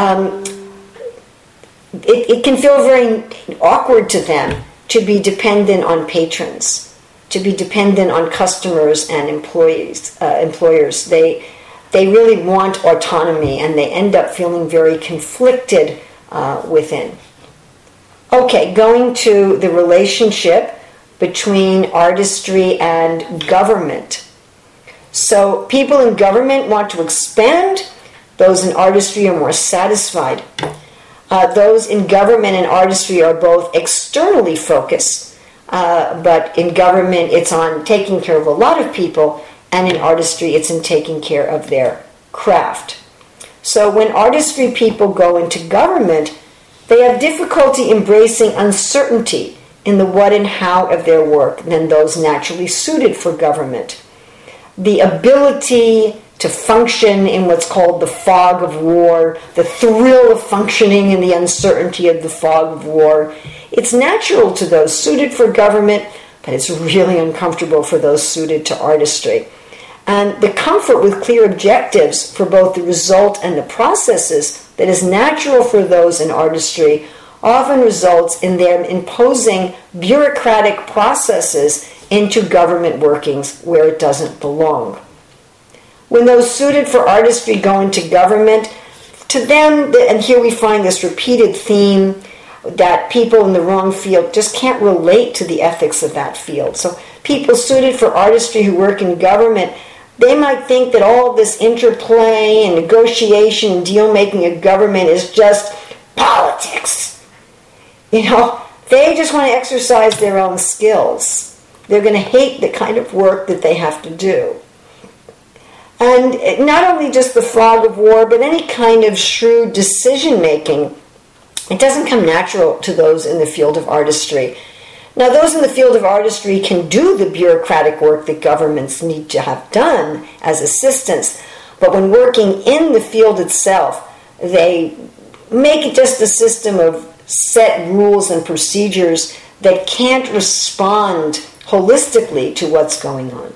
it can feel very awkward to them to be dependent on patrons, to be dependent on customers and employers. They really want autonomy, and they end up feeling very conflicted within. Okay, going to the relationship between artistry and government. So people in government want to expand. Those in artistry are more satisfied. Those in government and artistry are both externally focused, but in government it's on taking care of a lot of people, and in artistry it's in taking care of their craft. So when artistry people go into government, they have difficulty embracing uncertainty in the what and how of their work than those naturally suited for government. The ability to function in what's called the fog of war, the thrill of functioning in the uncertainty of the fog of war, it's natural to those suited for government, but it's really uncomfortable for those suited to artistry. And the comfort with clear objectives for both the result and the processes that is natural for those in artistry often results in them imposing bureaucratic processes into government workings where it doesn't belong. When those suited for artistry go into government, to them, and here we find this repeated theme, that people in the wrong field just can't relate to the ethics of that field. So people suited for artistry who work in government, they might think that all this interplay and negotiation and deal-making of government is just politics. You know, they just want to exercise their own skills. They're going to hate the kind of work that they have to do. And not only just the fog of war, but any kind of shrewd decision-making, it doesn't come natural to those in the field of artistry. Now, those in the field of artistry can do the bureaucratic work that governments need to have done as assistants, but when working in the field itself, they make it just a system of set rules and procedures that can't respond holistically to what's going on.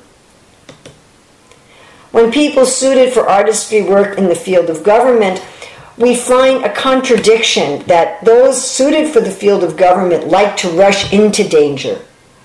When people suited for artistry work in the field of government, we find a contradiction that those suited for the field of government like to rush into danger.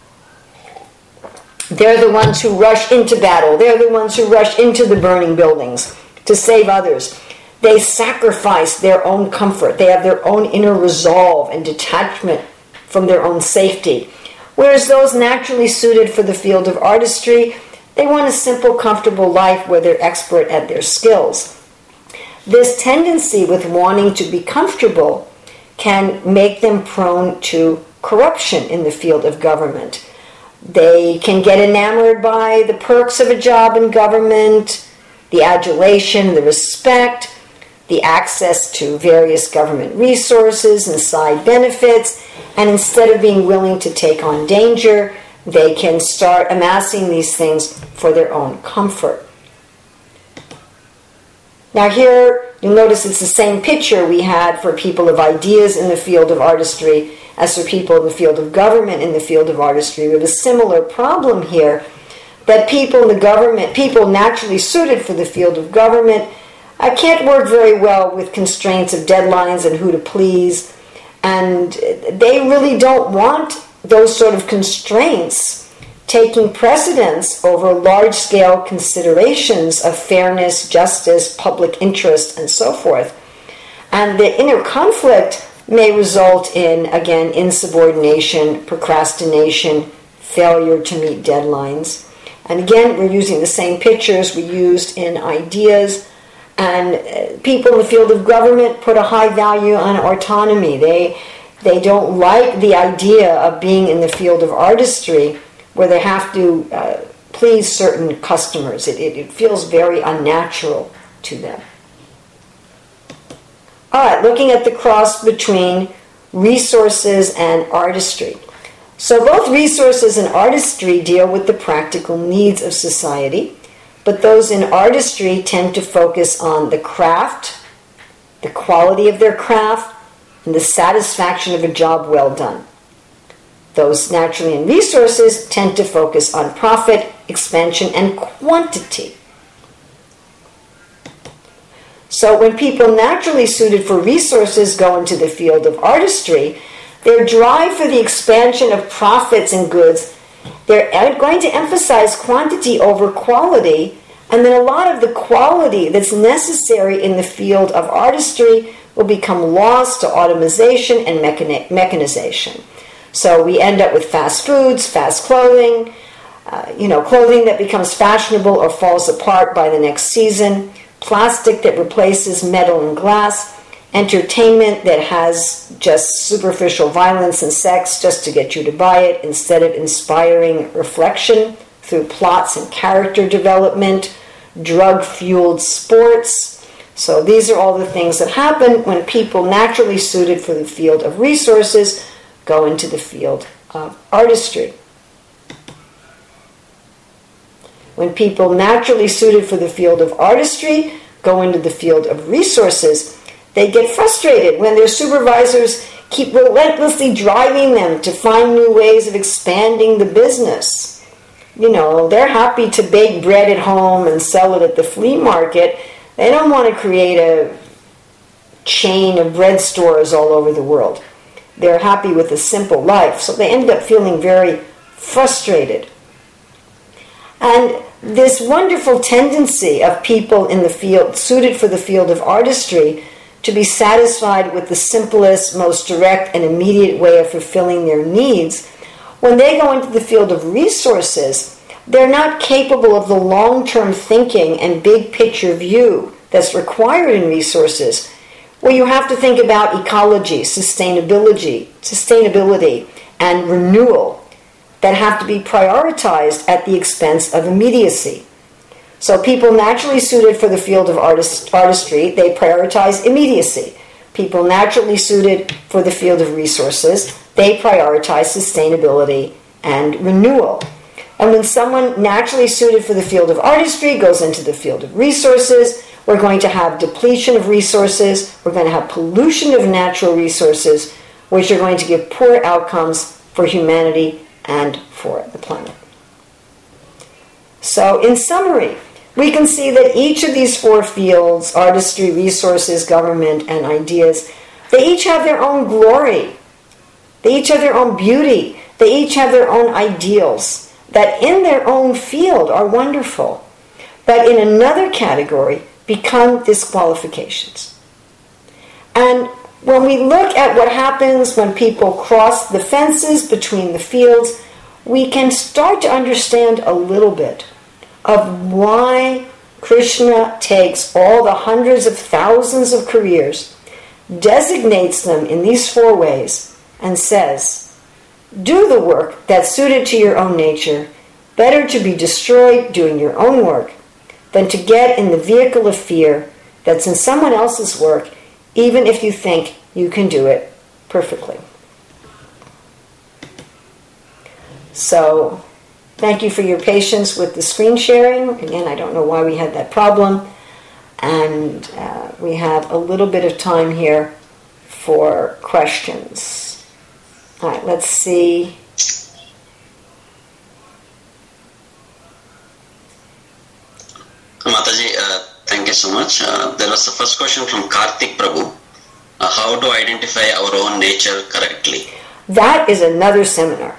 They're the ones who rush into battle. They're the ones who rush into the burning buildings to save others. They sacrifice their own comfort. They have their own inner resolve and detachment from their own safety. Whereas those naturally suited for the field of artistry, they want a simple, comfortable life where they're expert at their skills. This tendency with wanting to be comfortable can make them prone to corruption in the field of government. They can get enamored by the perks of a job in government, the adulation, the respect, the access to various government resources and side benefits, and instead of being willing to take on danger, they can start amassing these things for their own comfort. Now here, you'll notice it's the same picture we had for people of ideas in the field of artistry as for people in the field of government in the field of artistry. We have a similar problem here, that people in the government, people naturally suited for the field of government, can't work very well with constraints of deadlines and who to please, and they really don't want those sort of constraints taking precedence over large-scale considerations of fairness, justice, public interest, and so forth. And the inner conflict may result in, again, insubordination, procrastination, failure to meet deadlines. And again, we're using the same pictures we used in ideas. And people in the field of government put a high value on autonomy. They don't like the idea of being in the field of artistry where they have to please certain customers. It feels very unnatural to them. All right, looking at the cross between resources and artistry. So both resources and artistry deal with the practical needs of society, but those in artistry tend to focus on the craft, the quality of their craft, and the satisfaction of a job well done. Those naturally in resources tend to focus on profit, expansion, and quantity. So when people naturally suited for resources go into the field of artistry, their drive for the expansion of profits and goods, they're going to emphasize quantity over quality, and then a lot of the quality that's necessary in the field of artistry will become lost to automation and mechanization. So we end up with fast foods, fast clothing, clothing that becomes fashionable or falls apart by the next season, plastic that replaces metal and glass, entertainment that has just superficial violence and sex just to get you to buy it instead of inspiring reflection through plots and character development, drug-fueled sports. So these are all the things that happen when people naturally suited for the field of resources go into the field of artistry. When people naturally suited for the field of artistry go into the field of resources, they get frustrated when their supervisors keep relentlessly driving them to find new ways of expanding the business. They're happy to bake bread at home and sell it at the flea market. They don't want to create a chain of bread stores all over the world. They're happy with a simple life, so they end up feeling very frustrated. And this wonderful tendency of people in the field, suited for the field of artistry, to be satisfied with the simplest, most direct, and immediate way of fulfilling their needs, when they go into the field of resources, they're not capable of the long-term thinking and big picture view that's required in resources, where you have to think about ecology, sustainability, and renewal that have to be prioritized at the expense of immediacy. So people naturally suited for the field of artistry, they prioritize immediacy. People naturally suited for the field of resources, they prioritize sustainability and renewal. And when someone naturally suited for the field of artistry goes into the field of resources, we're going to have depletion of resources, we're going to have pollution of natural resources, which are going to give poor outcomes for humanity and for the planet. So in summary, we can see that each of these four fields, artistry, resources, government, and ideas, they each have their own glory. They each have their own beauty. They each have their own ideals that in their own field are wonderful, but in another category become disqualifications. And when we look at what happens when people cross the fences between the fields, we can start to understand a little bit of why Krishna takes all the hundreds of thousands of careers, designates them in these four ways, and says, do the work that's suited to your own nature. Better to be destroyed doing your own work than to get in the vehicle of fear that's in someone else's work, even if you think you can do it perfectly. So, thank you for your patience with the screen sharing. Again, I don't know why we had that problem. And we have a little bit of time here for questions. All right, let's see. Mataji, thank you so much. There was the first question from Karthik Prabhu. How to identify our own nature correctly? That is another seminar.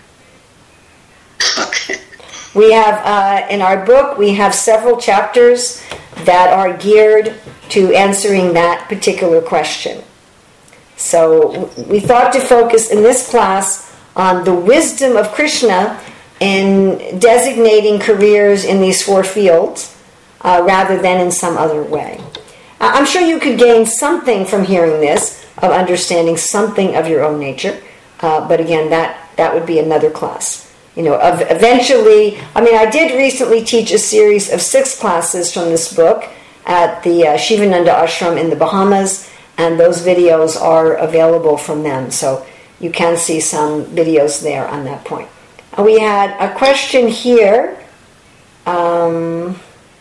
Okay. We have, in our book, we have several chapters that are geared to answering that particular question. So we thought to focus in this class on the wisdom of Krishna in designating careers in these 4 fields rather than in some other way. I'm sure you could gain something from hearing this, of understanding something of your own nature, but again, that would be another class. Eventually, I did recently teach a series of 6 classes from this book at the Shivananda Ashram in the Bahamas, and those videos are available from them, so you can see some videos there on that point. We had a question here from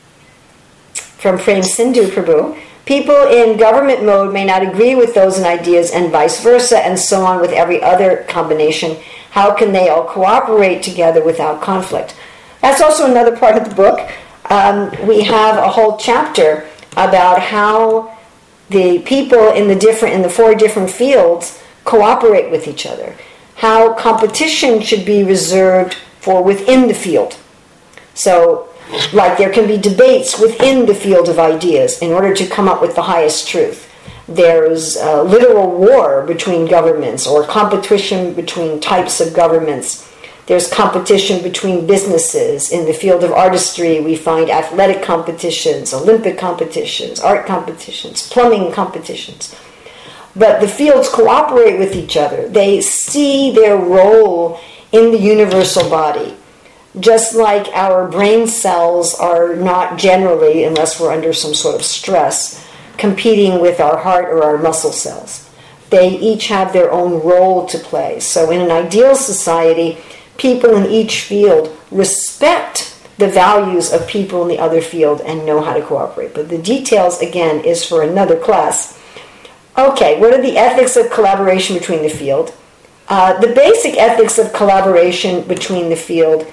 Prem Sindhu Prabhu. People in government mode may not agree with those in ideas and vice versa, and so on with every other combination. How can they all cooperate together without conflict? That's also another part of the book. We have a whole chapter about how the people in the 4 different fields cooperate with each other. How competition should be reserved for within the field. So, like there can be debates within the field of ideas in order to come up with the highest truth. There's literal war between governments or competition between types of governments. There's competition between businesses. In the field of artistry, we find athletic competitions, Olympic competitions, art competitions, plumbing competitions. But the fields cooperate with each other. They see their role in the universal body. Just like our brain cells are not generally, unless we're under some sort of stress, competing with our heart or our muscle cells. They each have their own role to play. So in an ideal society, people in each field respect the values of people in the other field and know how to cooperate. But the details, again, is for another class. Okay, what are the ethics of collaboration between the field? The basic ethics of collaboration between the field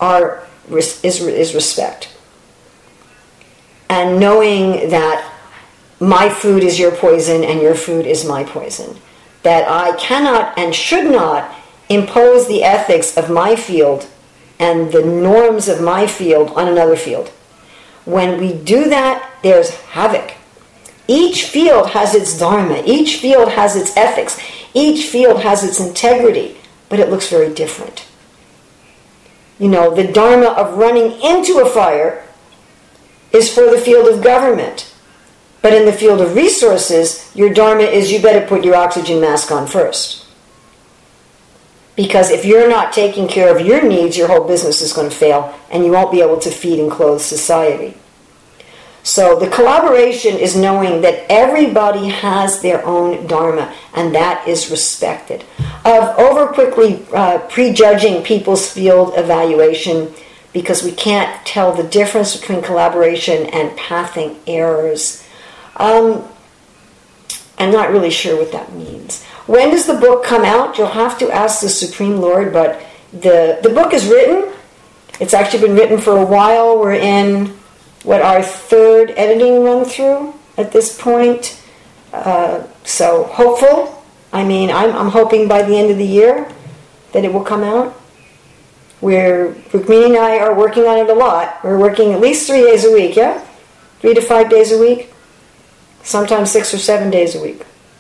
is respect. And knowing that my food is your poison and your food is my poison. That I cannot and should not impose the ethics of my field and the norms of my field on another field. When we do that, there's havoc. Each field has its dharma. Each field has its ethics. Each field has its integrity, but it looks very different. The dharma of running into a fire is for the field of government. But in the field of resources, your dharma is you better put your oxygen mask on first. Because if you're not taking care of your needs, your whole business is going to fail, and you won't be able to feed and clothe society. So the collaboration is knowing that everybody has their own dharma, and that is respected. Of over quickly prejudging people's field evaluation, because we can't tell the difference between collaboration and pathing errors. I'm not really sure what that means. When does the book come out? You'll have to ask the Supreme Lord, but the book is written. It's actually been written for a while. We're in our 3rd editing run through at this point. So hopeful. I'm hoping by the end of the year that it will come out. Rukmini and I are working on it a lot. We're working at least 3 days a week, yeah? 3 to 5 days a week. Sometimes 6 or 7 days a week.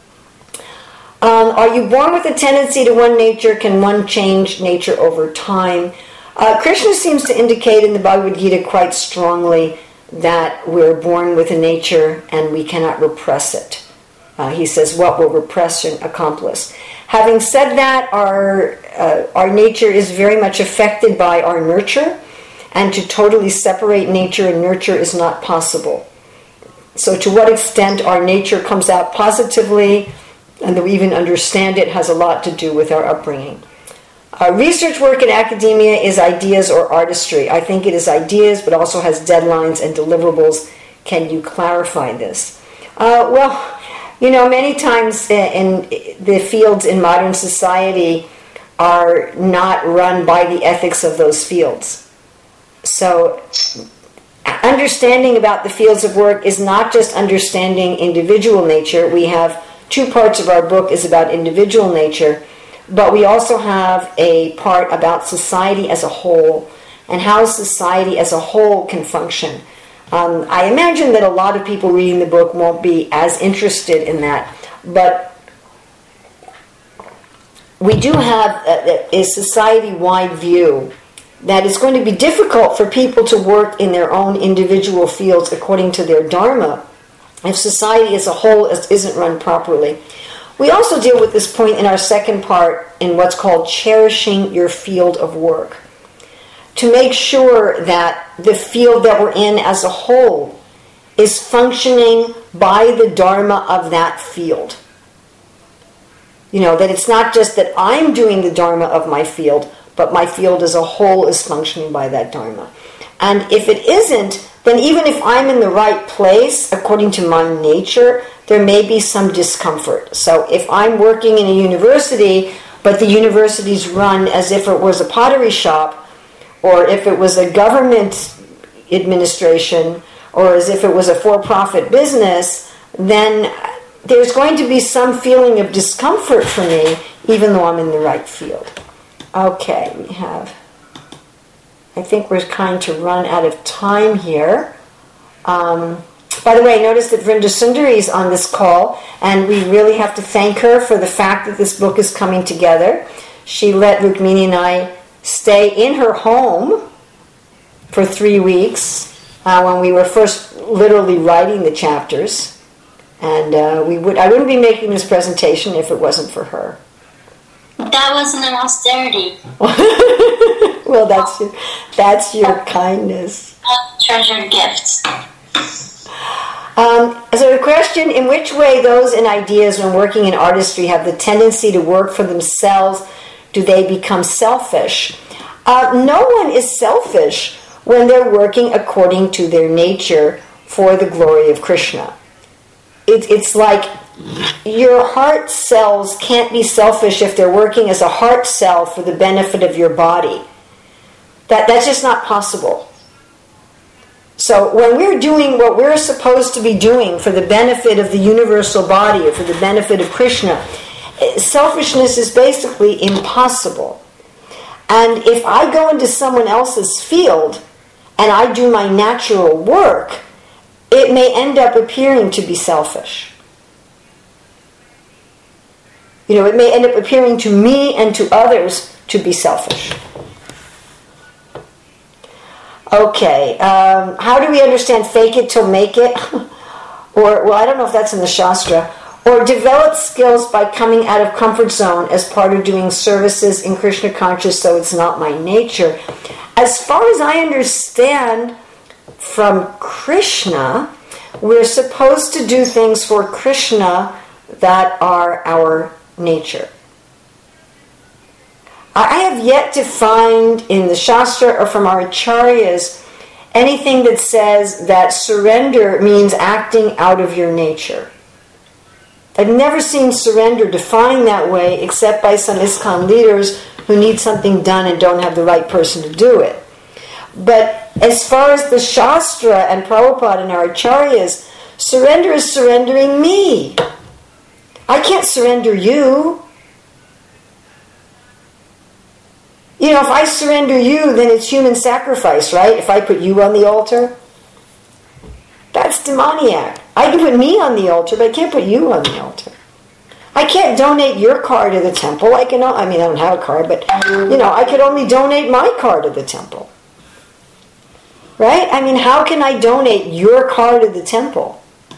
Are you born with a tendency to one nature? Can one change nature over time? Krishna seems to indicate in the Bhagavad Gita quite strongly that we're born with a nature and we cannot repress it. He says, what will repression accomplish? Having said that, our nature is very much affected by our nurture, and to totally separate nature and nurture is not possible. So to what extent our nature comes out positively and that we even understand it has a lot to do with our upbringing. Research work in academia is ideas or artistry. I think it is ideas, but also has deadlines and deliverables. Can you clarify this? Many times in the fields in modern society are not run by the ethics of those fields. So understanding about the fields of work is not just understanding individual nature. We have 2 parts of our book is about individual nature, but we also have a part about society as a whole and how society as a whole can function. I imagine that a lot of people reading the book won't be as interested in that, but we do have a society-wide view that it's going to be difficult for people to work in their own individual fields according to their dharma if society as a whole isn't run properly. We also deal with this point in our second part in what's called cherishing your field of work, to make sure that the field that we're in as a whole is functioning by the dharma of that field. You know, that it's not just that I'm doing the dharma of my field, but my field as a whole is functioning by that dharma. And if it isn't, then even if I'm in the right place, according to my nature, there may be some discomfort. So if I'm working in a university, but the university's run as if it was a pottery shop, or if it was a government administration, or as if it was a for-profit business, then there's going to be some feeling of discomfort for me, even though I'm in the right field. Okay, I think we're kind to run out of time here. By the way, notice that Vrinda Sundari is on this call, and we really have to thank her for the fact that this book is coming together. She let Rukmini and I stay in her home for 3 weeks when we were first literally writing the chapters. And I wouldn't be making this presentation if it wasn't for her. That wasn't an austerity. Well, that's your kindness. Treasured gifts. So the question, in which way those in ideas when working in artistry have the tendency to work for themselves, do they become selfish? No one is selfish when they're working according to their nature for the glory of Krishna. It's like your heart cells can't be selfish if they're working as a heart cell for the benefit of your body. That's just not possible. So when we're doing what we're supposed to be doing for the benefit of the universal body or for the benefit of Krishna, selfishness is basically impossible. And if I go into someone else's field and I do my natural work, it may end up appearing to be selfish. You know, it may end up appearing to me and to others to be selfish. Okay, how do we understand fake it till make it? Or, well, I don't know if that's in the Shastra. Or develop skills by coming out of comfort zone as part of doing services in Krishna conscious, so it's not my nature. As far as I understand from Krishna, we're supposed to do things for Krishna that are our nature. I have yet to find in the Shastra or from our acharyas anything that says that surrender means acting out of your nature. I've never seen surrender defined that way except by some ISKCON leaders who need something done and don't have the right person to do it. But as far as the Shastra and Prabhupada and our acharyas, surrender is surrendering me. I can't surrender you. You know, if I surrender you, then it's human sacrifice, right? If I put you on the altar, that's demoniac. I can put me on the altar, but I can't put you on the altar. I can't donate your car to the temple. I don't have a car, but, I could only donate my car to the temple. Right? I mean, how can I donate your car to the temple?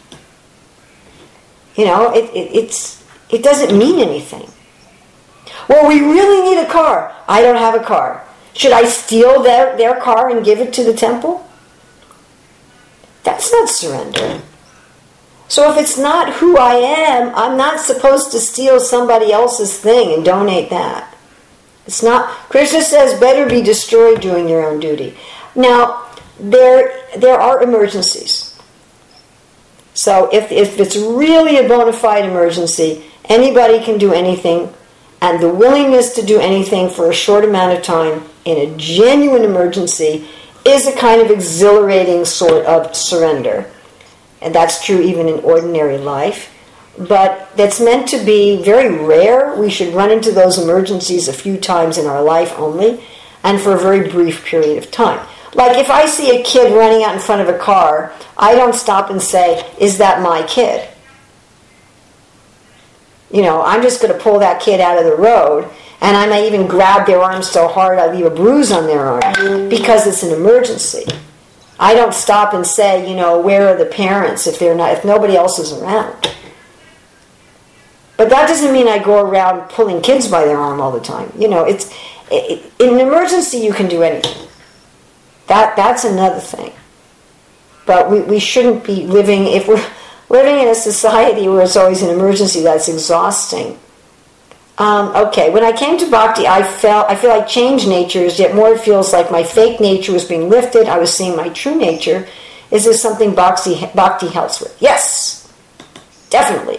It doesn't mean anything. Well, we really need a car. I don't have a car. Should I steal their car and give it to the temple? That's not surrender. So if it's not who I am, I'm not supposed to steal somebody else's thing and donate that. It's not. Krishna says, better be destroyed doing your own duty. Now, there are emergencies. So if it's really a bona fide emergency, anybody can do anything, and the willingness to do anything for a short amount of time in a genuine emergency is a kind of exhilarating sort of surrender. And that's true even in ordinary life. But that's meant to be very rare. We should run into those emergencies a few times in our life only, and for a very brief period of time. Like if I see a kid running out in front of a car, I don't stop and say, is that my kid? I'm just going to pull that kid out of the road, and I may even grab their arm so hard I leave a bruise on their arm because it's an emergency. I don't stop and say, where are the parents if nobody else is around. But that doesn't mean I go around pulling kids by their arm all the time. In an emergency you can do anything. That's another thing. But we shouldn't be living, if we're living in a society where it's always an emergency, that's exhausting. Okay, when I came to Bhakti, I feel like changed natures, yet more it feels like my fake nature was being lifted. I was seeing my true nature. Is this something Bhakti helps with? Yes, definitely.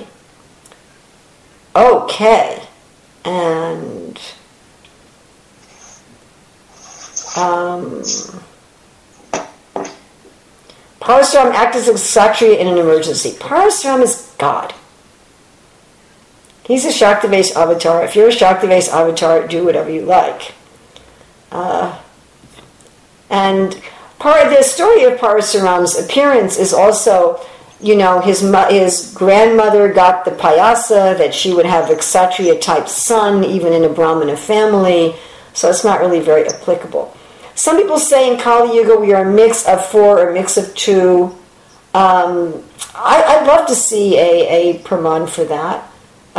Okay, and Parasuram acts as a Kshatriya in an emergency. Parasuram is God. He's a Shaktives avatar. If you're a Shaktives avatar, do whatever you like. And part of the story of Parasuram's appearance is also, his grandmother got the payasa that she would have a Kshatriya type son, even in a Brahmana family. So it's not really very applicable. Some people say in Kali Yuga we are a mix of 4 or a mix of 2. I'd love to see a praman for that.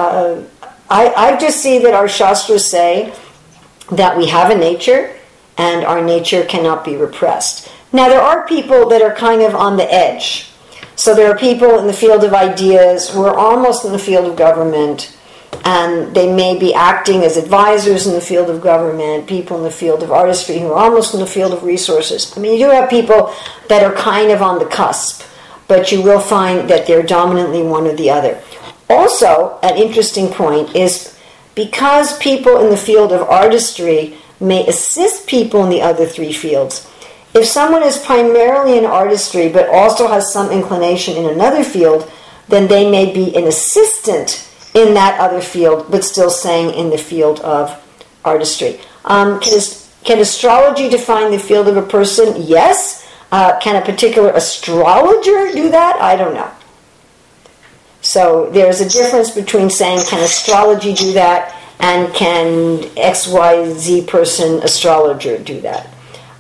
I just see that our Shastras say that we have a nature and our nature cannot be repressed. Now there are people that are kind of on the edge. So there are people in the field of ideas who are almost in the field of government, and they may be acting as advisors in the field of government, people in the field of artistry who are almost in the field of resources. I mean, you do have people that are kind of on the cusp, but you will find that they're dominantly one or the other. Also, an interesting point is because people in the field of artistry may assist people in the other 3 fields, if someone is primarily in artistry but also has some inclination in another field, then they may be an assistant in that other field but still staying in the field of artistry. Can astrology define the field of a person? Yes. Can a particular astrologer do that? I don't know. So there's a difference between saying, can astrology do that, and can XYZ person astrologer do that?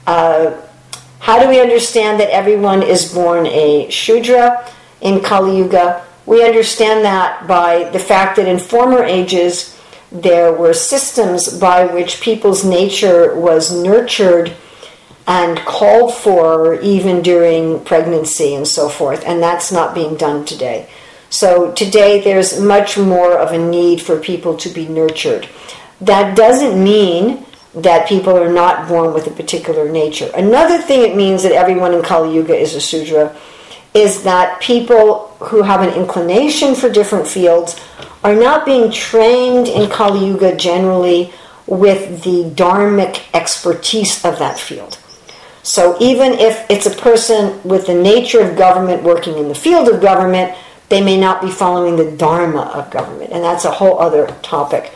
How do we understand that everyone is born a Shudra in Kali Yuga? We understand that by the fact that in former ages there were systems by which people's nature was nurtured and called for even during pregnancy and so forth, and that's not being done today. So today there's much more of a need for people to be nurtured. That doesn't mean that people are not born with a particular nature. Another thing it means that everyone in Kali Yuga is a Shudra is that people who have an inclination for different fields are not being trained in Kali Yuga generally with the dharmic expertise of that field. So even if it's a person with the nature of government working in the field of government, they may not be following the dharma of government, and that's a whole other topic.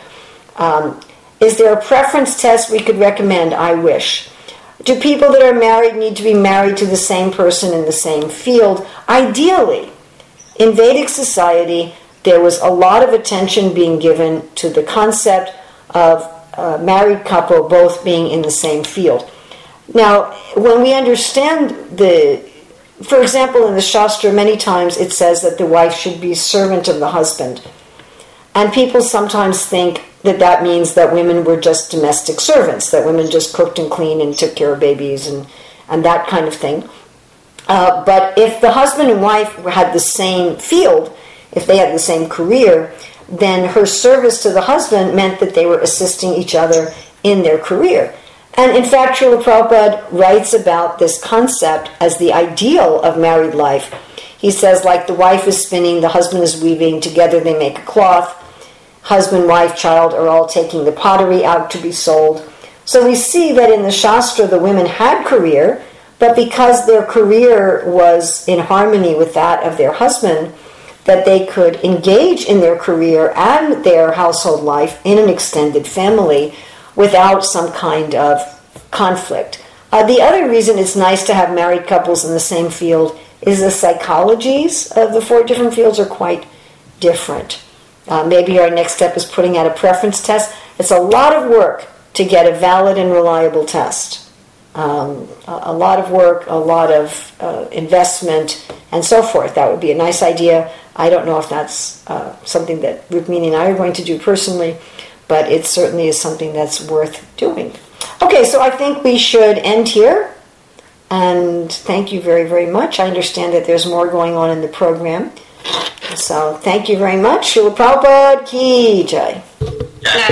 Is there a preference test we could recommend? I wish. Do people that are married need to be married to the same person in the same field? Ideally. In Vedic society, there was a lot of attention being given to the concept of a married couple both being in the same field. Now, when we understand for example, in the Shastra, many times it says that the wife should be servant of the husband. And people sometimes think that means that women were just domestic servants, that women just cooked and cleaned and took care of babies and that kind of thing. But if the husband and wife had the same field, if they had the same career, then her service to the husband meant that they were assisting each other in their career. And in fact, Srila Prabhupada writes about this concept as the ideal of married life. He says, like the wife is spinning, the husband is weaving, together they make a cloth. Husband, wife, child are all taking the pottery out to be sold. So we see that in the Shastra the women had career, but because their career was in harmony with that of their husband, that they could engage in their career and their household life in an extended family without some kind of conflict. The other reason it's nice to have married couples in the same field is the psychologies of the 4 different fields are quite different. Maybe our next step is putting out a preference test. It's a lot of work to get a valid and reliable test. A lot of work, a lot of investment, and so forth. That would be a nice idea. I don't know if that's something that Rukmini and I are going to do personally, but it certainly is something that's worth doing. Okay, so I think we should end here. And thank you very, very much. I understand that there's more going on in the program. So thank you very much. Srila Prabhupada Ki Jai.